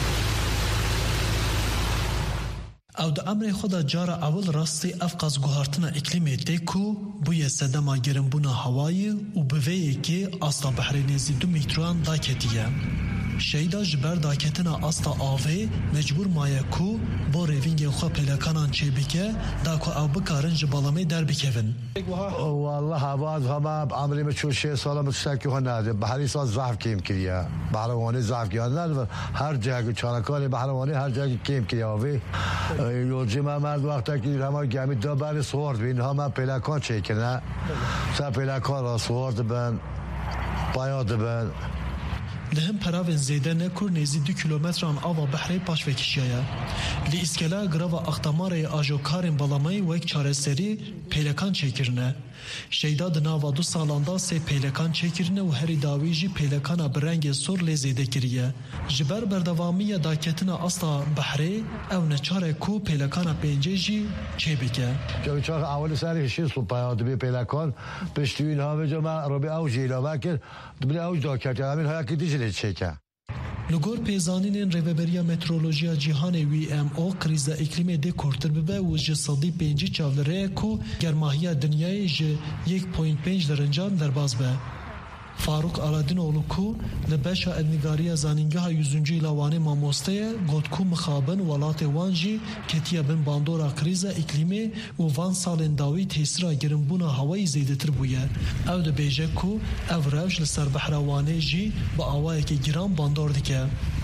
Ew di emrê xwe de cara ewil rastî ev qas guhartina îklîmê tê ku bûye sedema gerimbûna hewayê û bi vê yekê asta behrê nêzî 2 mîtroyan daketiye. شیدا جبر داکتنا استا آوی مجبور مایه کو بو ریوینگ خو پلکانان چه بکه دا کو او بکارن جبالامه در بکوین. والله هواز هما عمري مشو شيء صار متشكي هنا بحري صار ضعف كيم كريا بحرواني ضعف كيان هر جاك چانکار بحرواني هر جاك كيم كريا وي يوجي ما مرد وقتا كي هما گامي دو بر سوارد بين هما پلاکان چه کنه سا پلاکان را سوارد بن باياد بن لهم پراوین زیده نکر نیزی 2 کیلومتران آوا بحری پاش وکیشیه لی اسکلا گراوا اختماره آجوکارین بالامی وک چاره سری پیلکان چکرنه شیدا دناوا 2 سالاندا 3 پیلکان چکرنه و هری داویجی پیلکانا برنگ سور لی زیده کریه جبر بردوامی داکتنا اصلا بحری او نچاره کو پیلکانا پینجه جی چه بکه جوی چاق اول سری شیست و پیاد بی پیلکان پشتوین ها به جمع رو به اوجی ایلا بکر دبلی اوج داکت همین ها یکی دیجلی چکه لگور پیزانین ریوبریا مترولوژیا جهان WMO کریزا اقلیم ده کورتر ببه و جسدی 5 چاولره کو گرماهی دنیای ج 1.5 درجه درباز به فاروق علادین اولو کو لبشا ادنگاریا زانینگاه 100 لوانه ماموسته گوتکو مخابن ولات وانجی کتیا بن باندورا کریزا اقلیمی و وان سالن داوی تیسرا گرمبونا هوایی زیدتر بویه او ده بیجه کو او روش لسر بحروانه جی با آوائه که گرام باندور دیگه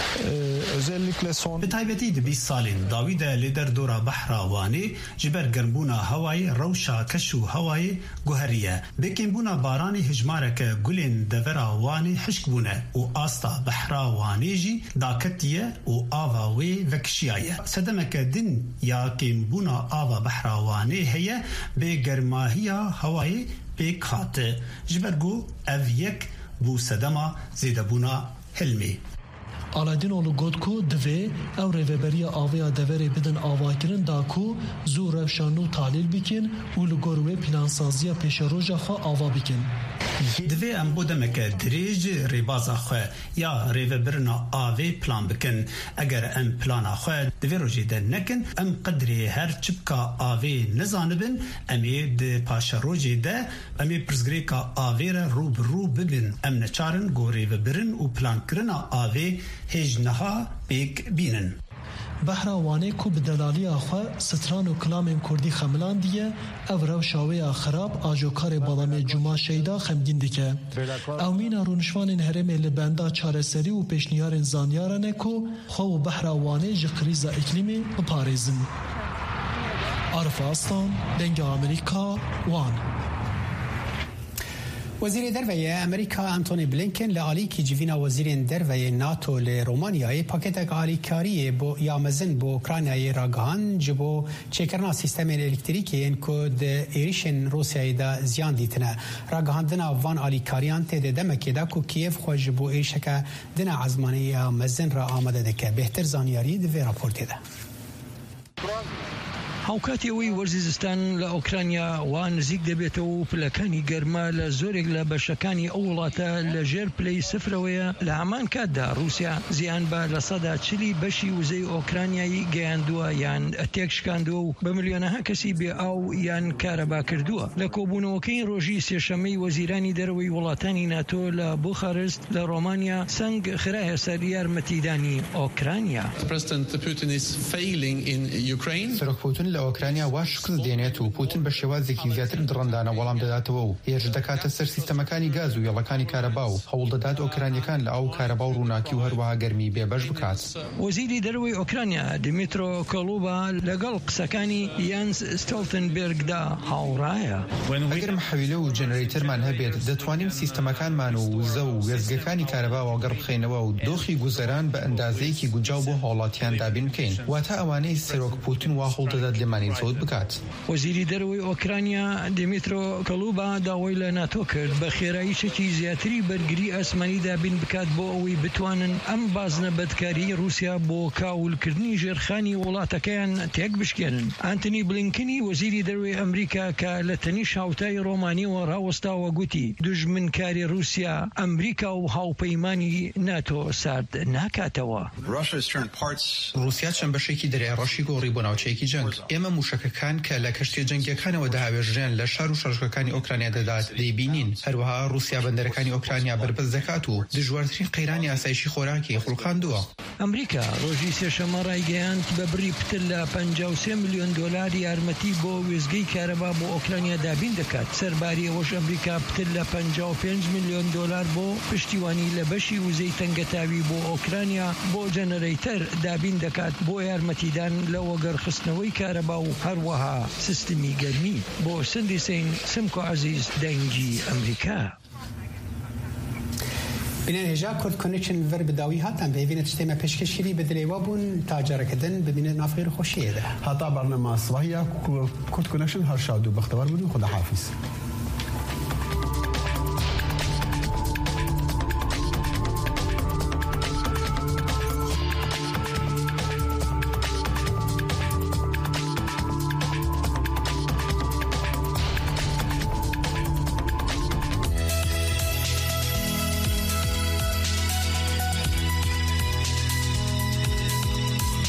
به تایبەتی د 20 سالین داوی د لیدر دورا بحراوانی جبر گرمبونا هوایی روشا کشو هوایی گوهریه بکمبونا بارانی هجمارک گلین دورا وانی حشک بونه و آستا بحراوانی جی داکتیه و آواوی وکشیایه صدمک دن یا کمبونا آوا بحراوانی هیه به گرماهیا هوایی بکات جبرگو او یک بو صدما زیدبونا حلمی علادین اولو گوت کو دوی او ریوبریا آویا دوری بدن آواکرین دا کو زو روشانو تحلیل بکن و لگوروی پلانسازیا پیش روژا خوا آوا بکن دوی ام بودمک دریج ریبازا خواه یا ریوبرنا آوی پلان بکن اگر ام پلانا خواه دوی روژی در نکن ام قدری هر چپکا آوی نزانبن امی ده پاش روژی ده امی پرزگری کا آوی را رو ببین ام نچارن گو ریوبرن و پلان کرنا آوی هجنها بیک بینن بحراوانه کو بدلالی آخوا ستران و کلام کردی خملان دیه او رو شاوه خراب آجوکار بالام جمعه شیدا خمگین دیگه او مینا رونشوان هرم لبندا چاره سری و پیشنیار زانیارانه کو خو بحراوانه جقریزا اکلیمی بپاریزن عرف آستان دنگ امریکا وان وزیر دروی امریکا انتونی بلینکن لعالی کی جوینا وزیر دروی ناتو لرومانیای پاکتک آلیکاری بو یامزن بو اوکراینای راگان جبو چکرنا سیستم الکتریکی ان کود ایریشن روسیای دا زیان دیتنه راگاندنا وان آلیکاریان ته دمکی دا کو کیف خو جبو ایشکا دنا عزمانی مزن را آماده دکه بهتر زانیاری د راپورت ده هاوکاتی وی ورزیزستان لأوکرانیا و نزیک دەبێتەوە و پلەکانی گەرما لە زۆرێک لە بەشەکانی ئەو وڵاتە لە ژێر پلەی سفرەوەیە لە هەمان کاتدا رووسیا زیان بە لە 140 بەشی وزەی ئۆکرانیایی گەیاندووە یان تێک شکاندووە و بە ملیۆنەها کەسی بێ ئاو یان کارەبا کردووە لە کۆبوونەوەکەی ڕۆژی سێشەمەی وەزیرانی دەرەوەی وڵاتانی ناتۆ لە بوخارست لە ڕۆمانیا سەنگ خرایە سەر یارمەتیدانی ئۆکرانیا. لأوكرانيا واشكل دينيتو بوتين بشوازك زياتر درندانا ولام داداتو يرج دكات السر سيستمكاني غاز ويلكاني كهرباو حول دادات اوكرانيا كان لاو كهرباو روناكي وهروها گرمي بيبش بكات وزيري دروي اوكرانيا ديمترو كولوبا لقل قسكاني يانس ستولتنبرغ دا هاورايا اگر محويلو جنريتر مان هبيت دتوانيم سيستمكان مانو زو وزگكاني كهرباو وقرب خينوا دوخي گزران باندازي كي گجاوبو هولاتيان دابين كين واتا اواني سيروك بوتين واحول داد لماني صوت بكات وزيري دروي اوكرانيا ديمترو كولوبا داوي لناتو كرد بخيرايشتي زياتري برگري اسماني دابين بكات بو اوي بتوانن ام بازنه بدكاري روسيا بو كاول كرني جرخاني ولاتكان تيك بشكن انتوني بلينكني وزيري دروي امريكا كالتني شاوتاي روماني وراوستا وغوتي دجمن كاري روسيا امريكا وهاو بيماني ناتو سارد ناكاتوا روسيا چند بشيكي دري راشي غوري بناوچيكي جنگ ئێمە موشکەکان کە لە کەشتی جەنگیەکانەوە داهاوێژیان لە شار و شەڕشەکانی ئۆکرانیا دەدات دەیبینین. هەروەها رووسیا بەندەرەکانی ئۆکرانیا بربەست دەکات و دژوارترین قەیرانی ئاسایشی خۆراکی خوڵقاندووە. ئەمریکا ڕۆژی سێشەمە ڕایگەیاند بە بڕی پتر لە 53 ملیۆن دۆلار یارمەتی بۆ وێزگەی کارەبا بۆ ئۆکرانیا دابین دەکات. سەرباری ئەوەش ئەمریکا پتر لە 55 ملیۆن دۆلار بۆ پشتیوانی لە بەشی وزەی تەنگەتاوی بۆ ئۆکرانیا بۆ جەنەرەیتەر دابین دەکات بۆ یارمەتیدان لە وەگەرخستنەوەی کارەبا و هەروەها سیستمی گەرمی. بۆ سندی سین سمکۆ عەزیز دەنگی ئەمریکا. بینن هجا کرد کنیکشن ور بداوی هاتن به بینه تشتیما پیشکشگیری بدلی وابون تاجرکدن ببینه نافیر خوشیه ده. هاتا برنامه صباحیه کرد کنیکشن هر شادو بختبار بودن خدا حافظ.